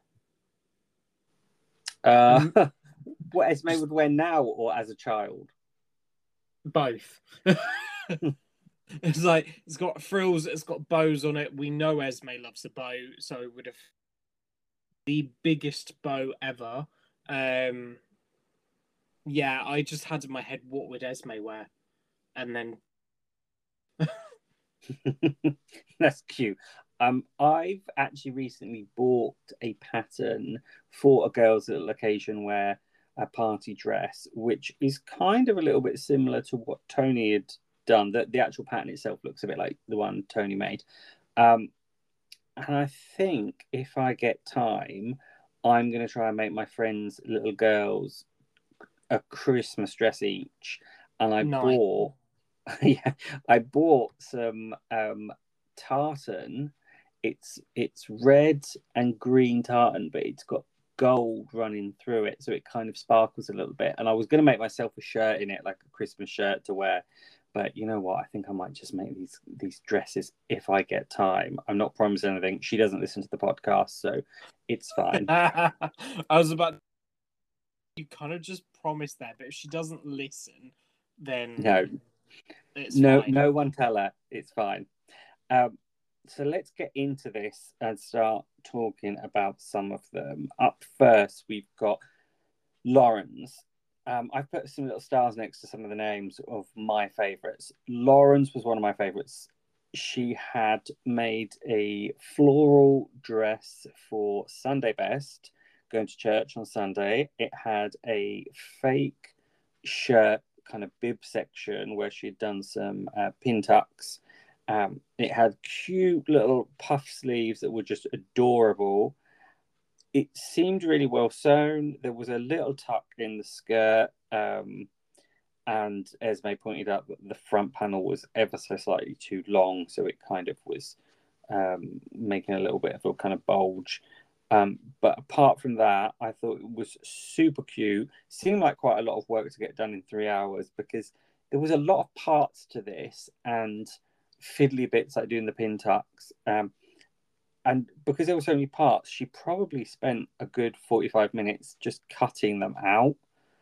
What Esme would wear now or as a child? Both. It's like it's got frills, it's got bows on it. We know Esme loves a bow, so it would have the biggest bow ever. Yeah, I just had in my head what would Esme wear, and then That's cute. I've actually recently bought a pattern for a girls' little occasion wear a party dress, which is kind of a little bit similar to what Tony had done. That the actual pattern itself looks a bit like the one Tony made. And I think if I get time, I'm going to try and make my friends' little girls a Christmas dress each. And I nice. bought, yeah, I bought some tartan. It's red and green tartan, but it's got gold running through it, so it kind of sparkles a little bit. And I was going to make myself a shirt in it, like a Christmas shirt to wear. But you know what? I think I might just make these dresses if I get time. I'm not promising anything. She doesn't listen to the podcast, so it's fine. I was about. You kind of just promised that, but if she doesn't listen, then it's no, fine. no one tell her. It's fine. So let's get into this and start talking about some of them. Up first, we've got Lauren's. I've put some little stars next to some of the names of my favourites. Lauren's was one of my favourites. She had made a floral dress for Sunday best, going to church on Sunday. It had a fake shirt kind of bib section where she'd done some pin tucks. It had cute little puff sleeves that were just adorable. It seemed really well sewn. There was a little tuck in the skirt, and Esme pointed out that the front panel was ever so slightly too long, so it kind of was making a little bit of a kind of bulge. But apart from that, I thought it was super cute. Seemed like quite a lot of work to get done in 3 hours because there was a lot of parts to this and fiddly bits like doing the pin tucks. And because there were so many parts, she probably spent a good 45 minutes just cutting them out.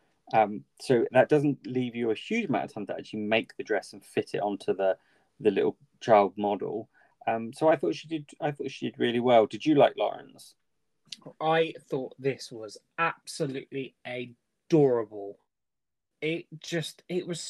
So that doesn't leave you a huge amount of time to actually make the dress and fit it onto the little child model. So I thought she did really well. Did you like Lauren's? I thought this was absolutely adorable. It was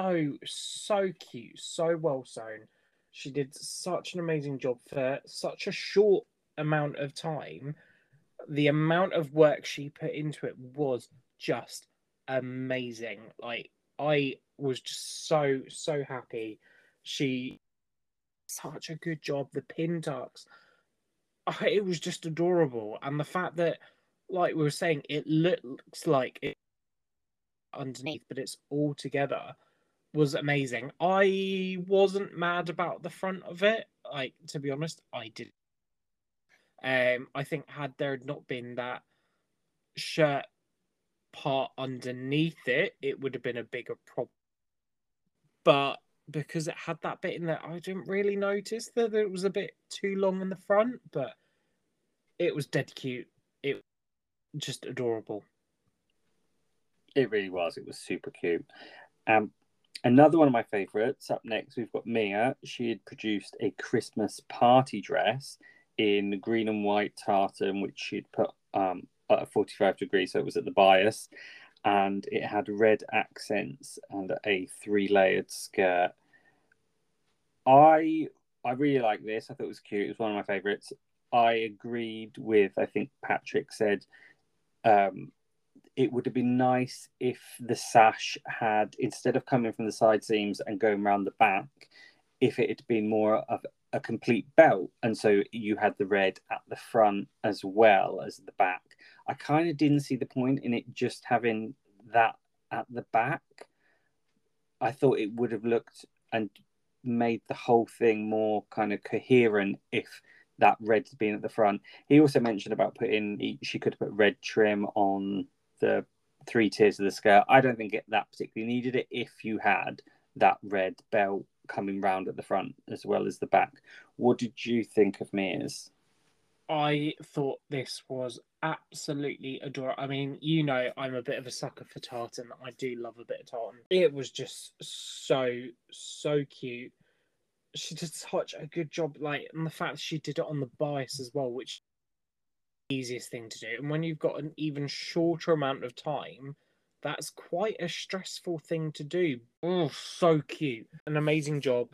so cute, so well sewn. She did such an amazing job for such a short amount of time. The amount of work she put into it was just amazing. Like, I was just so happy. She such a good job. The pin tucks, it was just adorable, and the fact that, like we were saying, it looks like it underneath, but it's all together was amazing. I wasn't mad about the front of it. Like, to be honest, I did. I think had there not been that shirt part underneath it, it would have been a bigger problem. But because it had that bit in there, I didn't really notice that it was a bit too long in the front, but it was dead cute. It was just adorable. It really was. It was super cute. Another one of my favourites, up next, we've got Mia. She had produced a Christmas party dress in green and white tartan, which she'd put at 45 degrees, so it was at the bias. And it had red accents and a 3-layered skirt. I really like this. I thought it was cute. It was one of my favourites. I agreed with, I think Patrick said, it would have been nice if the sash had, instead of coming from the side seams and going around the back, if it had been more of a complete belt. And so you had the red at the front as well as the back. I kind of didn't see the point in it just having that at the back. I thought it would have looked and made the whole thing more kind of coherent if that red's been at the front. He also mentioned about she could put red trim on the 3 tiers of the skirt. I don't think that particularly needed it if you had that red belt coming round at the front as well as the back. What did you think of Mia's? I thought this was absolutely adorable. I mean, you know, I'm a bit of a sucker for tartan. I do love a bit of tartan. It was just so cute. She did such a good job, like, and the fact she did it on the bias as well, which is the easiest thing to do. And when you've got an even shorter amount of time, that's quite a stressful thing to do. Oh, so cute. An amazing job.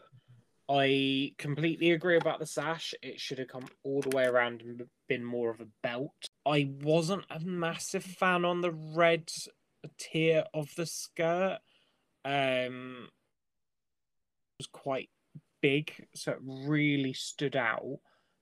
I completely agree about the sash. It should have come all the way around and been more of a belt. I wasn't a massive fan on the red tier of the skirt. It was quite big, so it really stood out.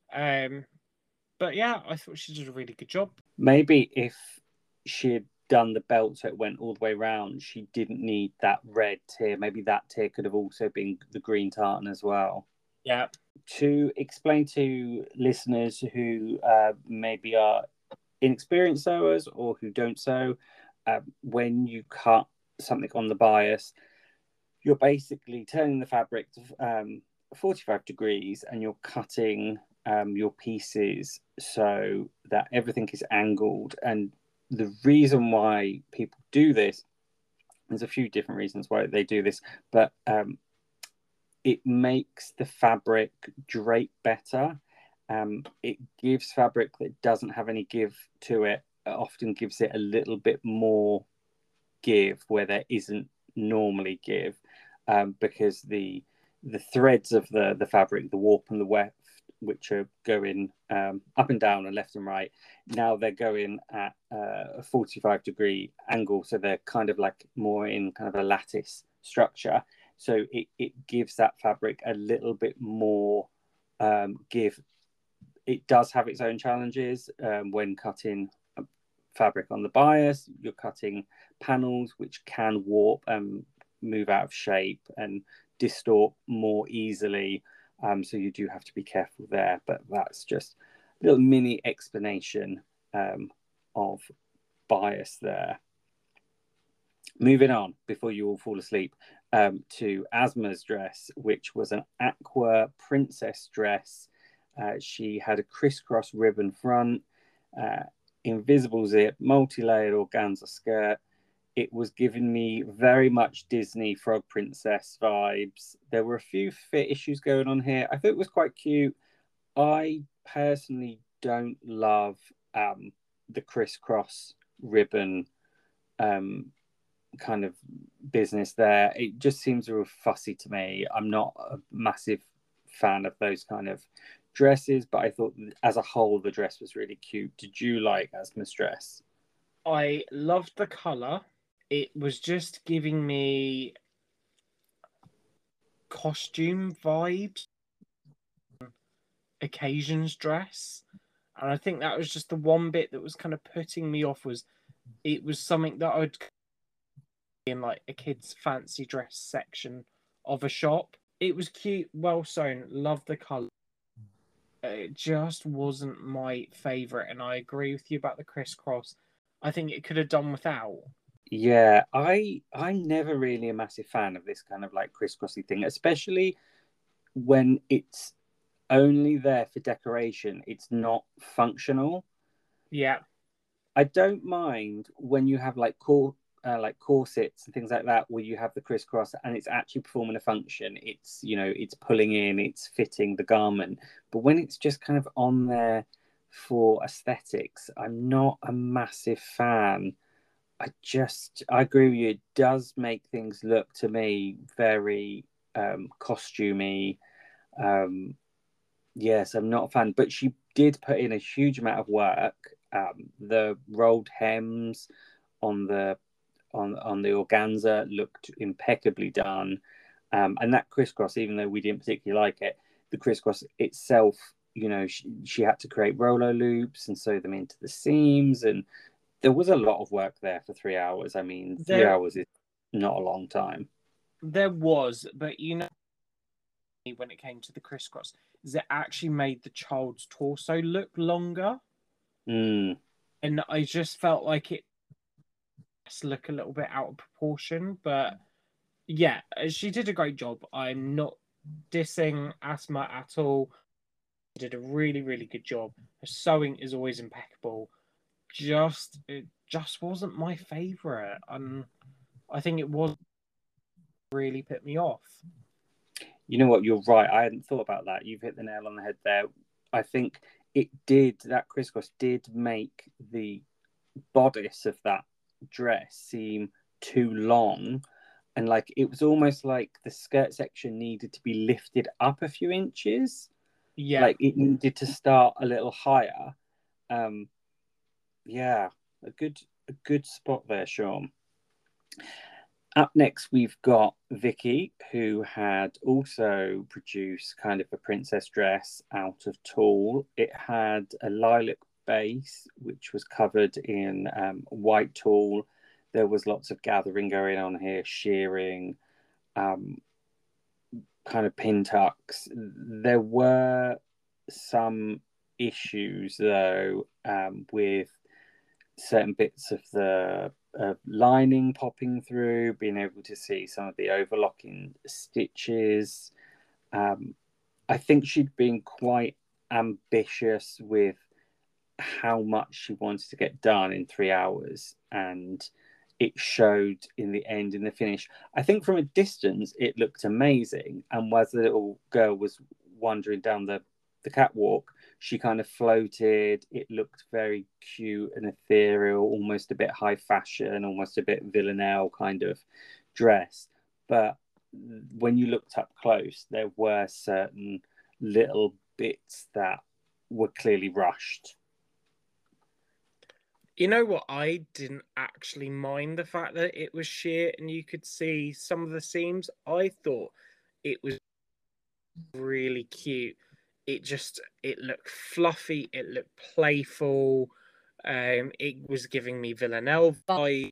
But yeah, I thought she did a really good job. Maybe if she had done the belt so it went all the way around, she didn't need that red tier. Maybe that tier could have also been the green tartan as well. Yeah. To explain to listeners who maybe are inexperienced sewers or who don't sew, when you cut something on the bias, you're basically turning the fabric to 45 degrees and you're cutting your pieces so that everything is angled. And the reason why people do this, there's a few different reasons why they do this, but it makes the fabric drape better. It gives fabric that doesn't have any give to it. It often gives it a little bit more give where there isn't normally give, because the threads of the fabric, the warp and the weft, which are going up and down and left and right, now they're going at a 45-degree angle, so they're kind of like more in kind of a lattice structure. So it gives that fabric a little bit more give. It does have its own challenges when cutting fabric on the bias. You're cutting panels which can warp and move out of shape and distort more easily. So you do have to be careful there. But that's just a little mini explanation of bias there. Moving on, before you all fall asleep, to Asma's dress, which was an aqua princess dress. She had a crisscross ribbon front, invisible zip, multi-layered organza skirt. It was giving me very much Disney Frog Princess vibes. There were a few fit issues going on here. I thought it was quite cute. I personally don't love the crisscross ribbon kind of business there. It just seems real fussy to me. I'm not a massive fan of those kind of dresses, but I thought as a whole the dress was really cute. Did you like Asma's dress? I loved the colour. It was just giving me costume vibes, occasions dress. And I think that was just the one bit that was kind of putting me off. Was it was something that I would in like a kid's fancy dress section of a shop. It was cute, well sewn, loved the colour. It just wasn't my favourite, and I agree with you about the crisscross. I think it could have done without. Yeah, I'm never really a massive fan of this kind of like crisscrossy thing, especially when it's only there for decoration. It's not functional. Yeah. I don't mind when you have like corsets and things like that, where you have the crisscross and it's actually performing a function. It's, you know, it's pulling in, it's fitting the garment. But when it's just kind of on there for aesthetics, I'm not a massive fan. I agree with you. It does make things look to me very costumey. Yes, I'm not a fan, but she did put in a huge amount of work. The rolled hems on the organza looked impeccably done, and that crisscross, even though we didn't particularly like it, the crisscross itself, you know, she had to create Rolo loops and sew them into the seams, and there was a lot of work there for 3 hours. I mean, 3 hours is not a long time. There was, but you know, when it came to the crisscross, is it actually made the child's torso look longer. Mm. And I just felt like it look a little bit out of proportion. But yeah, she did a great job. I'm not dissing Asma at all. She did a really, really good job. Her sewing is always impeccable. It just wasn't my favorite. I think it was really put me off. You know what? You're right. I hadn't thought about that. You've hit the nail on the head there. I think that crisscross did make the bodice of that dress seem too long. And like, it was almost like the skirt section needed to be lifted up a few inches. Yeah. Like, it needed to start a little higher. Yeah, a good spot there, Sean. Up next, we've got Vicky, who had also produced kind of a princess dress out of tulle. It had a lilac base, which was covered in white tulle. There was lots of gathering going on here, shearing, kind of pin tucks. There were some issues, though, with certain bits of the lining popping through, being able to see some of the overlocking stitches. I think she'd been quite ambitious with how much she wanted to get done in 3 hours, and it showed in the end, in the finish. I think from a distance it looked amazing, and as the little girl was wandering down the catwalk, she kind of floated. It looked very cute and ethereal, almost a bit high fashion, almost a bit Villanelle kind of dress. But when you looked up close, there were certain little bits that were clearly rushed. You know what? I didn't actually mind the fact that it was sheer and you could see some of the seams. I thought it was really cute. It looked fluffy, it looked playful. It was giving me Villanelle vibe.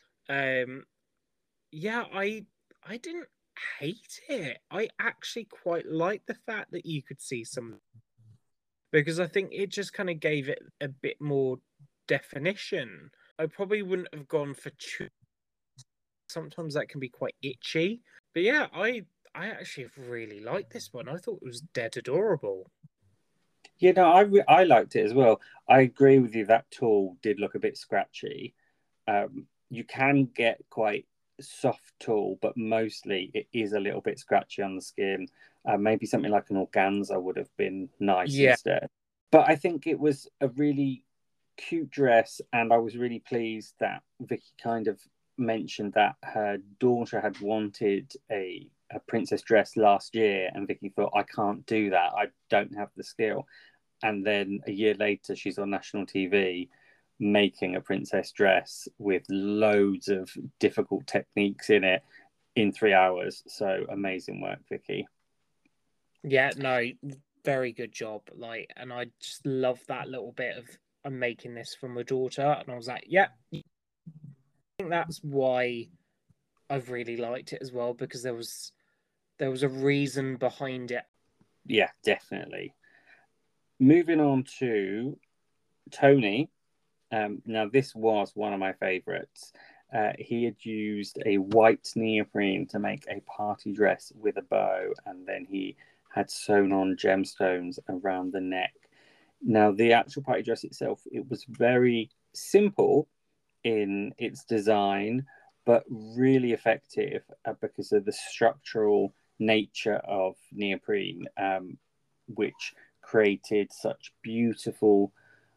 Yeah, I didn't hate it. I actually quite liked the fact that you could see some, because I think it just kind of gave it a bit more definition. I probably wouldn't have gone for two. Sometimes that can be quite itchy. But yeah, I actually really liked this one. I thought it was dead adorable. Yeah, no, I liked it as well. I agree with you. That tulle did look a bit scratchy. You can get quite soft tulle, but mostly it is a little bit scratchy on the skin. Maybe something like an organza would have been nice instead. But I think it was a really cute dress, and I was really pleased that Vicky kind of mentioned that her daughter had wanted a princess dress last year, and Vicky thought, I can't do that. I don't have the skill. And then a year later, she's on national TV making a princess dress with loads of difficult techniques in it. in 3 hours. So amazing work, Vicky. Yeah, no, very good job. Like, and I just love that little bit of I'm making this for my daughter, and I was like, yeah, I think that's why I've really liked it as well, because there was a reason behind it. Yeah, definitely. Moving on to Tony. Now, this was one of my favourites. He had used a white neoprene to make a party dress with a bow, and then he had sewn on gemstones around the neck. Now, the actual party dress itself, it was very simple in its design, but really effective because of the structural nature of neoprene, which created such beautiful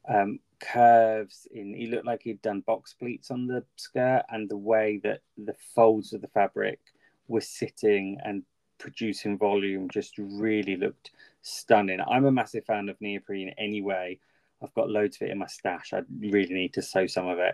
curves. He looked like he'd done box pleats on the skirt, and the way that the folds of the fabric were sitting and producing volume just really looked stunning. I'm a massive fan of neoprene anyway. I've got loads of it in my stash. I really need to sew some of it.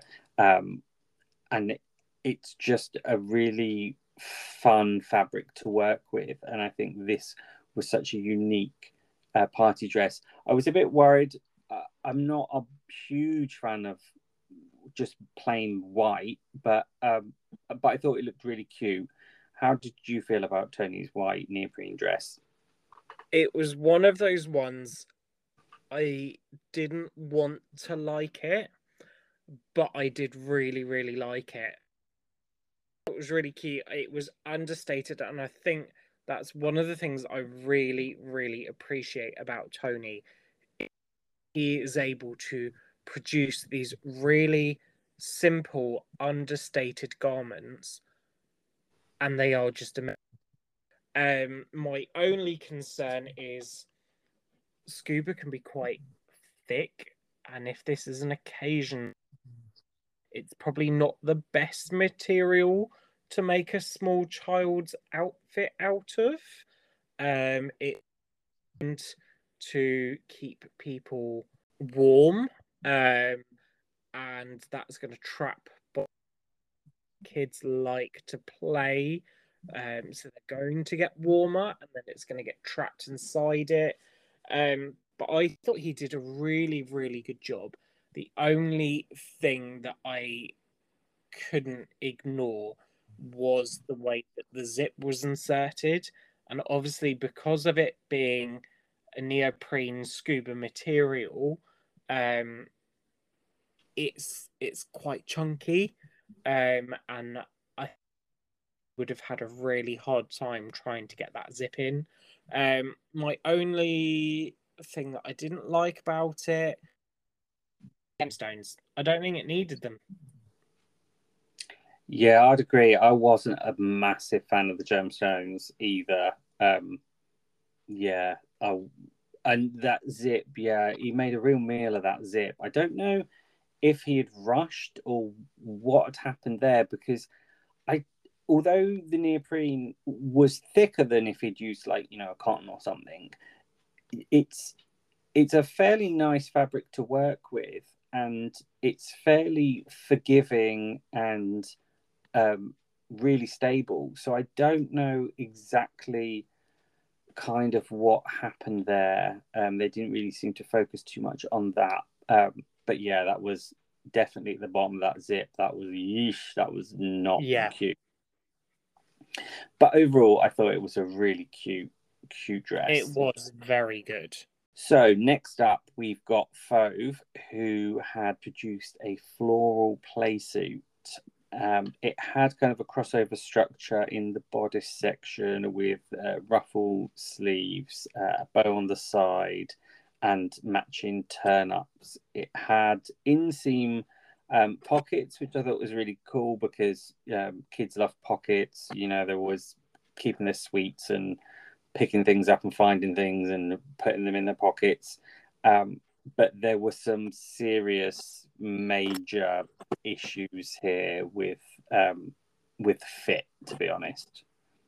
And it's just a really fun fabric to work with. And I think this was such a unique party dress. I was a bit worried. I'm not a huge fan of just plain white, but I thought it looked really cute. How did you feel about Tony's white neoprene dress? It was one of those ones I didn't want to like it, but I did really, really like it. It was really cute. It was understated, and I think that's one of the things I really, really appreciate about Tony. He is able to produce these really simple, understated garments, and they are just amazing. My only concern is scuba can be quite thick, and if this is an occasion, it's probably not the best material to make a small child's outfit out of. It to keep people warm, and that's going to trap. But kids like to play, so they're going to get warmer, and then it's going to get trapped inside it. But I thought he did a really, really good job. The only thing that I couldn't ignore was the way that the zip was inserted. And obviously, because of it being a neoprene scuba material, it's quite chunky, and I would have had a really hard time trying to get that zip in. My only thing that I didn't like about it, gemstones. I don't think it needed them. Yeah, I'd agree. I wasn't a massive fan of the gemstones either. Yeah, and that zip, yeah, he made a real meal of that zip. I don't know if he had rushed or what had happened there, because although the neoprene was thicker than if he'd used like a cotton or something, it's a fairly nice fabric to work with, and it's fairly forgiving and really stable. So I don't know exactly kind of what happened there. They didn't really seem to focus too much on that. But yeah, that was definitely at the bottom of that zip. That was yeesh. That was not cute. But overall, I thought it was a really cute dress. It was very good. So next up, we've got Fauve, who had produced a floral play suit. It had kind of a crossover structure in the bodice section with ruffle sleeves, a bow on the side, and matching turn-ups. It had inseam pockets, which I thought was really cool because kids love pockets. They're always keeping their sweets and picking things up and finding things and putting them in their pockets. But there were some serious major issues here with fit, to be honest.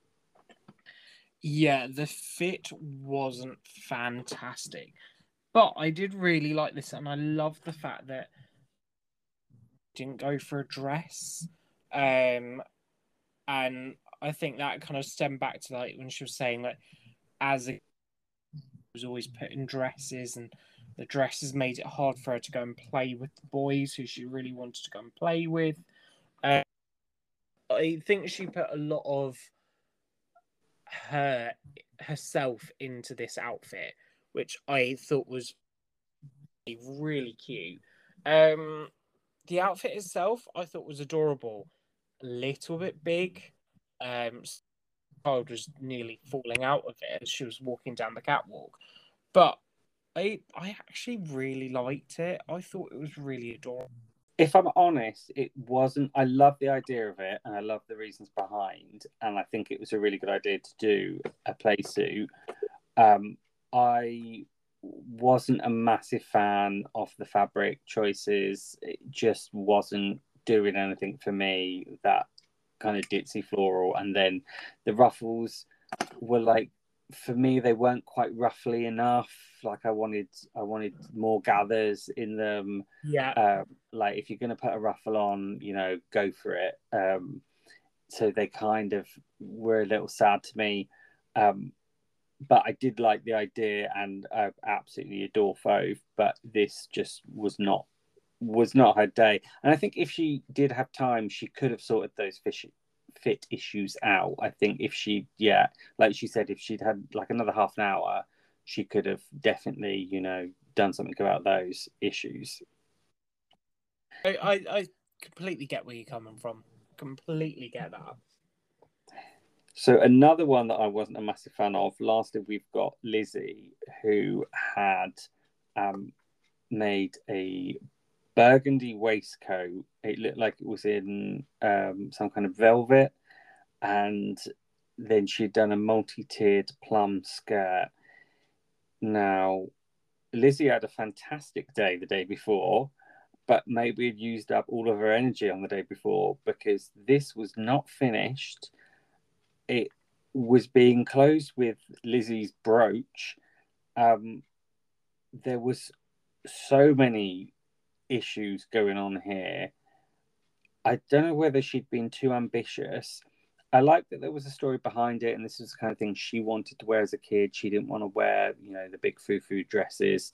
Yeah, the fit wasn't fantastic, but I did really like this, and I love the fact that didn't go for a dress, and I think that kind of stemmed back to like when she was saying like as a was always put in dresses, and the dresses made it hard for her to go and play with the boys who she really wanted to go and play with. I think she put a lot of herself into this outfit, which I thought was really cute. The outfit itself I thought was adorable. A little bit big. Child was nearly falling out of it as she was walking down the catwalk. But I actually really liked it. I thought it was really adorable. If I'm honest, it wasn't. I love the idea of it, and I love the reasons behind, and I think it was a really good idea to do a play suit. I wasn't a massive fan of the fabric choices. It just wasn't doing anything for me. That kind of ditzy floral, and then the ruffles were like, for me, they weren't quite ruffly enough. Like I wanted more gathers in them. Yeah. Like if you're going to put a ruffle on, you know, go for it. So they kind of were a little sad to me. But I did like the idea, and I absolutely adore Fauve. But this just was not her day. And I think if she did have time, she could have sorted those fit issues out. I think if she, like she said, if she'd had like another half an hour, she could have definitely, you know, done something about those issues. I completely get where you're coming from. Completely get that. So another one that I wasn't a massive fan of, lastly, we've got Lizzie, who had made a burgundy waistcoat. It looked like it was in some kind of velvet, and then she'd done a multi-tiered plum skirt. Now, Lizzie had a fantastic day the day before, but maybe had used up all of her energy on the day before, because this was not finished. It was being closed with Lizzie's brooch. There was so many issues going on here. I don't know whether she'd been too ambitious. I like that there was a story behind it, and this was the kind of thing she wanted to wear as a kid. She didn't want to wear, you know, the big foo-foo dresses.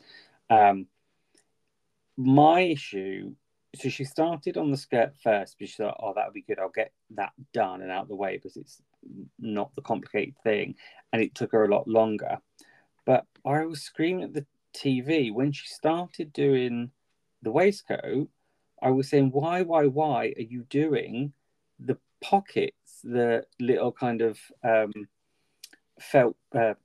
My issue, so she started on the skirt first, because she thought, oh, that would be good. I'll get that done and out of the way because it's not the complicated thing. And it took her a lot longer. But I was screaming at the TV when she started doing the waistcoat. I was saying, why are you doing the pockets, the little kind of felt,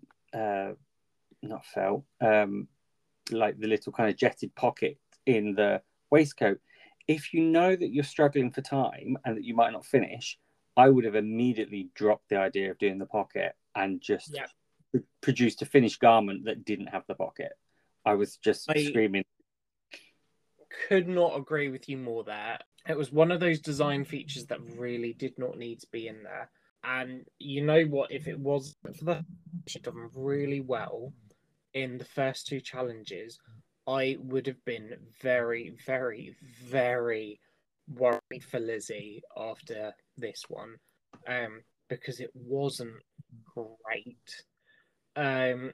not felt, like the little kind of jetted pocket in the waistcoat? If you know that you're struggling for time and that you might not finish, I would have immediately dropped the idea of doing the pocket and just produced a finished garment that didn't have the pocket. I was just screaming. Could not agree with you more there. It was one of those design features that really did not need to be in there. And you know what? If it was for the she'd done really well in the first two challenges, I would have been very, very, very worried for Lizzie after this one, because it wasn't great. I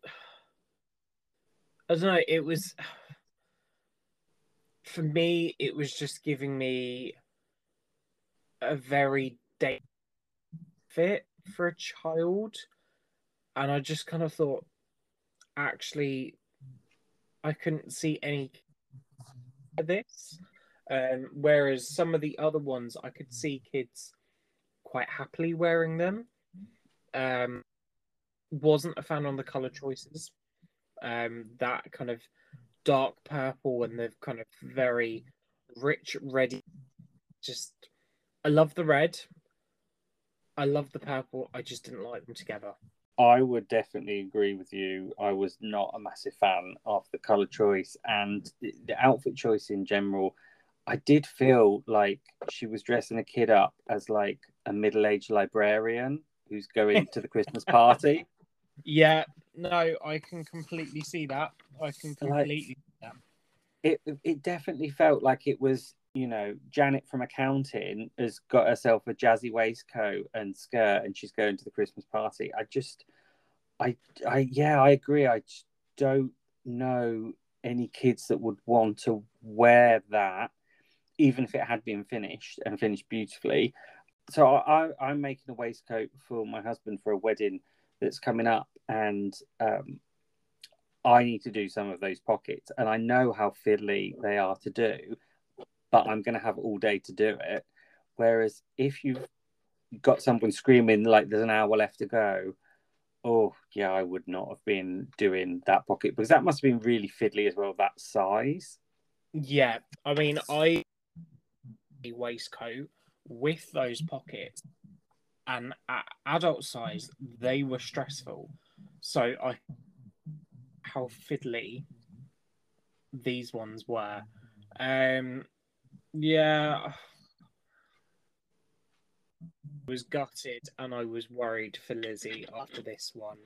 don't know. It was, for me, it was just giving me a very dated fit for a child, and I just kind of thought, actually, I couldn't see any of this. Whereas some of the other ones, I could see kids quite happily wearing them. Wasn't a fan on the color choices. That kind of dark purple and the kind of very rich red. Just, I love the red. I love the purple. I just didn't like them together. I would definitely agree with you. I was not a massive fan of the color choice and the outfit choice in general. I did feel like she was dressing a kid up as like a middle-aged librarian who's going to the Christmas party. Yeah, no, I can completely see that. I can completely see that. It definitely felt like it was you know, Janet from accounting has got herself a jazzy waistcoat and skirt, and she's going to the Christmas party. I agree. I just don't know any kids that would want to wear that, even if it had been finished and finished beautifully. So I'm making a waistcoat for my husband for a wedding that's coming up, and I need to do some of those pockets, and I know how fiddly they are to do, but I'm going to have all day to do it. Whereas if you've got someone screaming like there's an hour left to go, oh yeah, I would not have been doing that pocket, because that must have been really fiddly as well, that size. Yeah, I mean, a waistcoat with those pockets, and at adult size, they were stressful. So how fiddly these ones were. Yeah, I was gutted and I was worried for Lizzie after this one.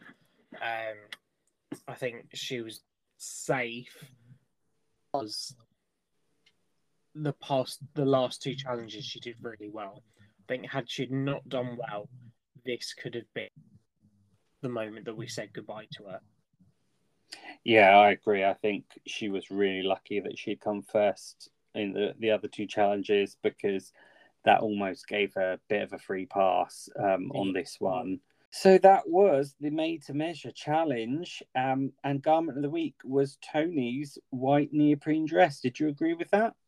I think she was safe because the last two challenges she did really well. I think had she not done well, this could have been the moment that we said goodbye to her. Yeah, I agree. I think she was really lucky that she'd come first in the other two challenges, because that almost gave her a bit of a free pass on this one. So that was the Made to Measure challenge, and Garment of the Week was Tony's white neoprene dress. Did you agree with that?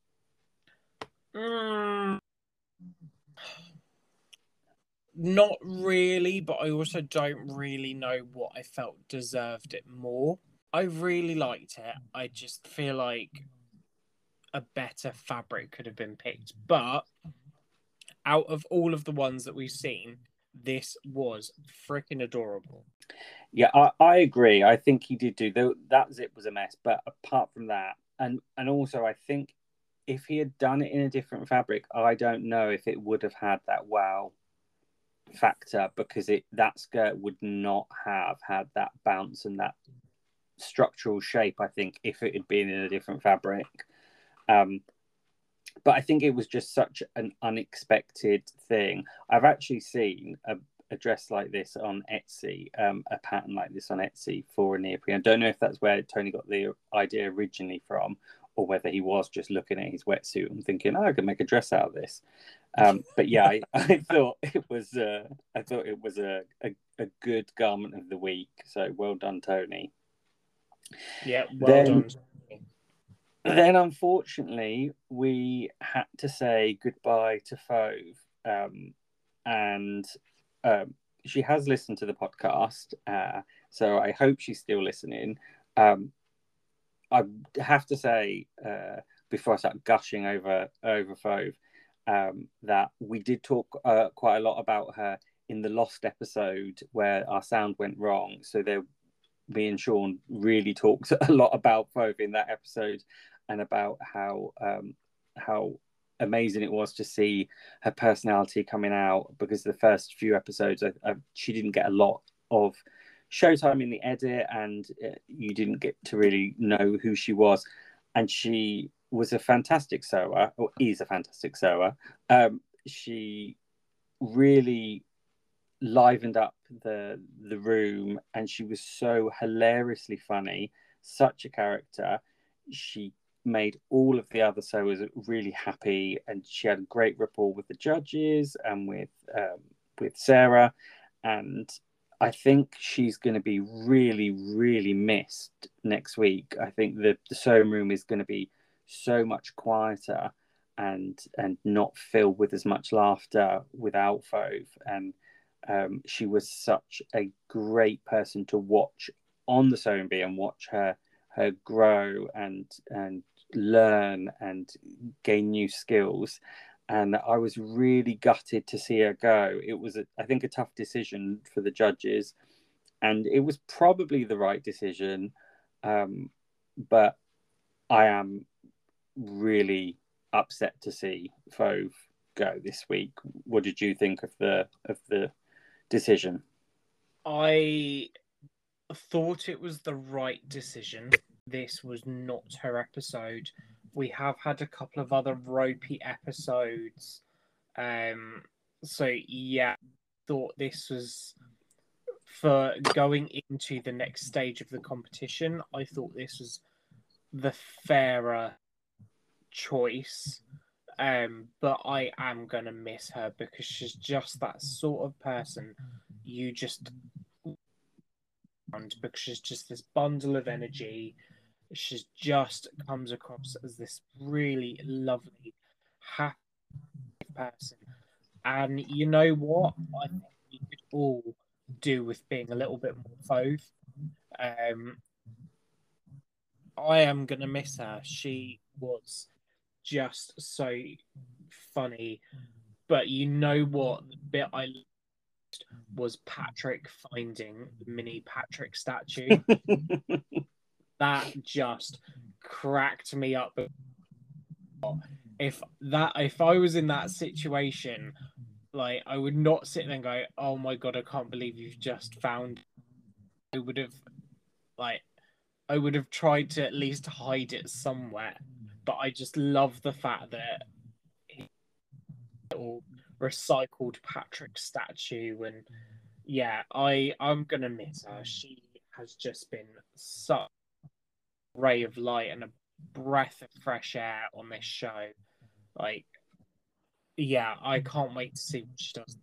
Not really, but I also don't really know what I felt deserved it more. I really liked it. I just feel like a better fabric could have been picked. But out of all of the ones that we've seen, this was freaking adorable. Yeah, I agree. I think he did do that zip was a mess, but apart from that, and also I think if he had done it in a different fabric, I don't know if it would have had that wow factor, because that skirt would not have had that bounce and that structural shape, I think, if it had been in a different fabric. But I think it was just such an unexpected thing. I've actually seen a dress like this on Etsy, a pattern like this on Etsy for a neoprene. I don't know if that's where Tony got the idea originally from, or whether he was just looking at his wetsuit and thinking, "Oh, I could make a dress out of this." But yeah, I thought it was a good Garment of the Week. So well done, Tony. Yeah, well done. Then, unfortunately, we had to say goodbye to Fauve, and she has listened to the podcast, so I hope she's still listening. I have to say, before I start gushing over Fauve, that we did talk quite a lot about her in the Lost episode where our sound went wrong. So me and Sean really talked a lot about Fauve in that episode, and about how amazing it was to see her personality coming out, because the first few episodes she didn't get a lot of showtime in the edit, and you didn't get to really know who she was. And she was a fantastic sewer, or is a fantastic sewer. She really livened up the room, and she was so hilariously funny, such a character. She made all of the other sewers really happy, and she had a great rapport with the judges and with Sarah. And I think she's going to be really, really missed next week. I think the sewing room is going to be so much quieter and not filled with as much laughter without Fauve. And she was such a great person to watch on the sewing bee, and watch her grow and learn and gain new skills. And I was really gutted to see her go. It was, I think, a tough decision for the judges, and it was probably the right decision. But I am really upset to see Fauve go this week. What did you think of the decision? I thought it was the right decision. This was not her episode. we have had a couple of other ropey episodes. So yeah, thought this was for going into the next stage of the competition. I thought this was the fairer choice. But I am gonna miss her because she's just that sort of person you just because she's just this bundle of energy. She just comes across as this really lovely, happy person. And you know what? I think we could all do with being a little bit more fauve. Um, I am gonna miss her. She was just so funny. But you know what? The bit I loved was Patrick finding the mini Patrick statue. That just cracked me up. If I was in that situation, like I would not sit there and go, "Oh my god, I can't believe you've just found." I would have tried to at least hide it somewhere. But I just love the fact that little recycled Patrick statue, and yeah, I'm gonna miss her. She has just been such a ray of light and a breath of fresh air on this show. Like, yeah, I can't wait to see what she does.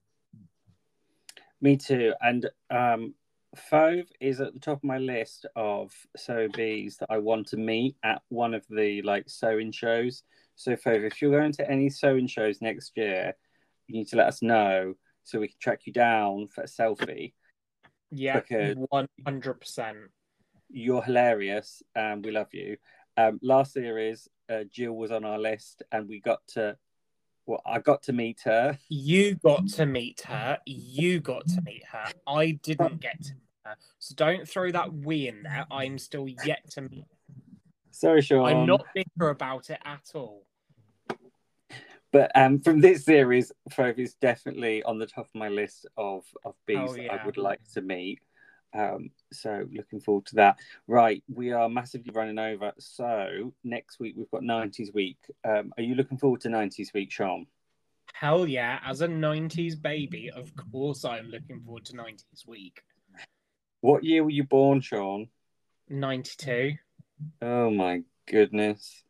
Me too. And Fauve is at the top of my list of bees that I want to meet at one of the like sewing shows. So Fauve, if you're going to any sewing shows next year, you need to let us know so we can track you down for a selfie. Yeah, because 100%. You're hilarious and we love you. Last series, Jill was on our list and we got to I got to meet her. You got to meet her. You got to meet her. I didn't get to meet her. So don't throw that we in there. I'm still yet to meet her. Sorry, Sean. I'm not bitter about it at all. But from this series, Fauve is definitely on the top of my list of bees that I would like to meet. So looking forward to that. Right, we are massively running over. So next week we've got 90s week. Are you looking forward to 90s week, Sean? Hell yeah. As a 90s baby, of course I'm looking forward to 90s week. What year were you born, Sean? 92. Oh my goodness.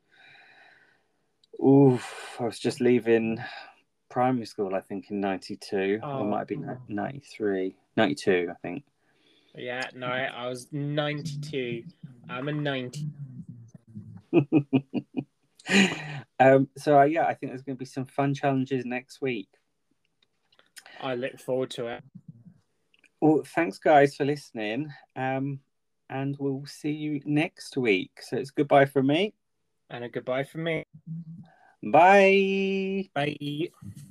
Oof, I was just leaving primary school, I think, in 92. Or it might have been 93. 92, I think. Yeah, no, I was 92. I'm a 90. So yeah, I think there's going to be some fun challenges next week. I look forward to it. Well, thanks guys for listening. And we'll see you next week. So it's goodbye from me. And a goodbye from me. Bye. Bye.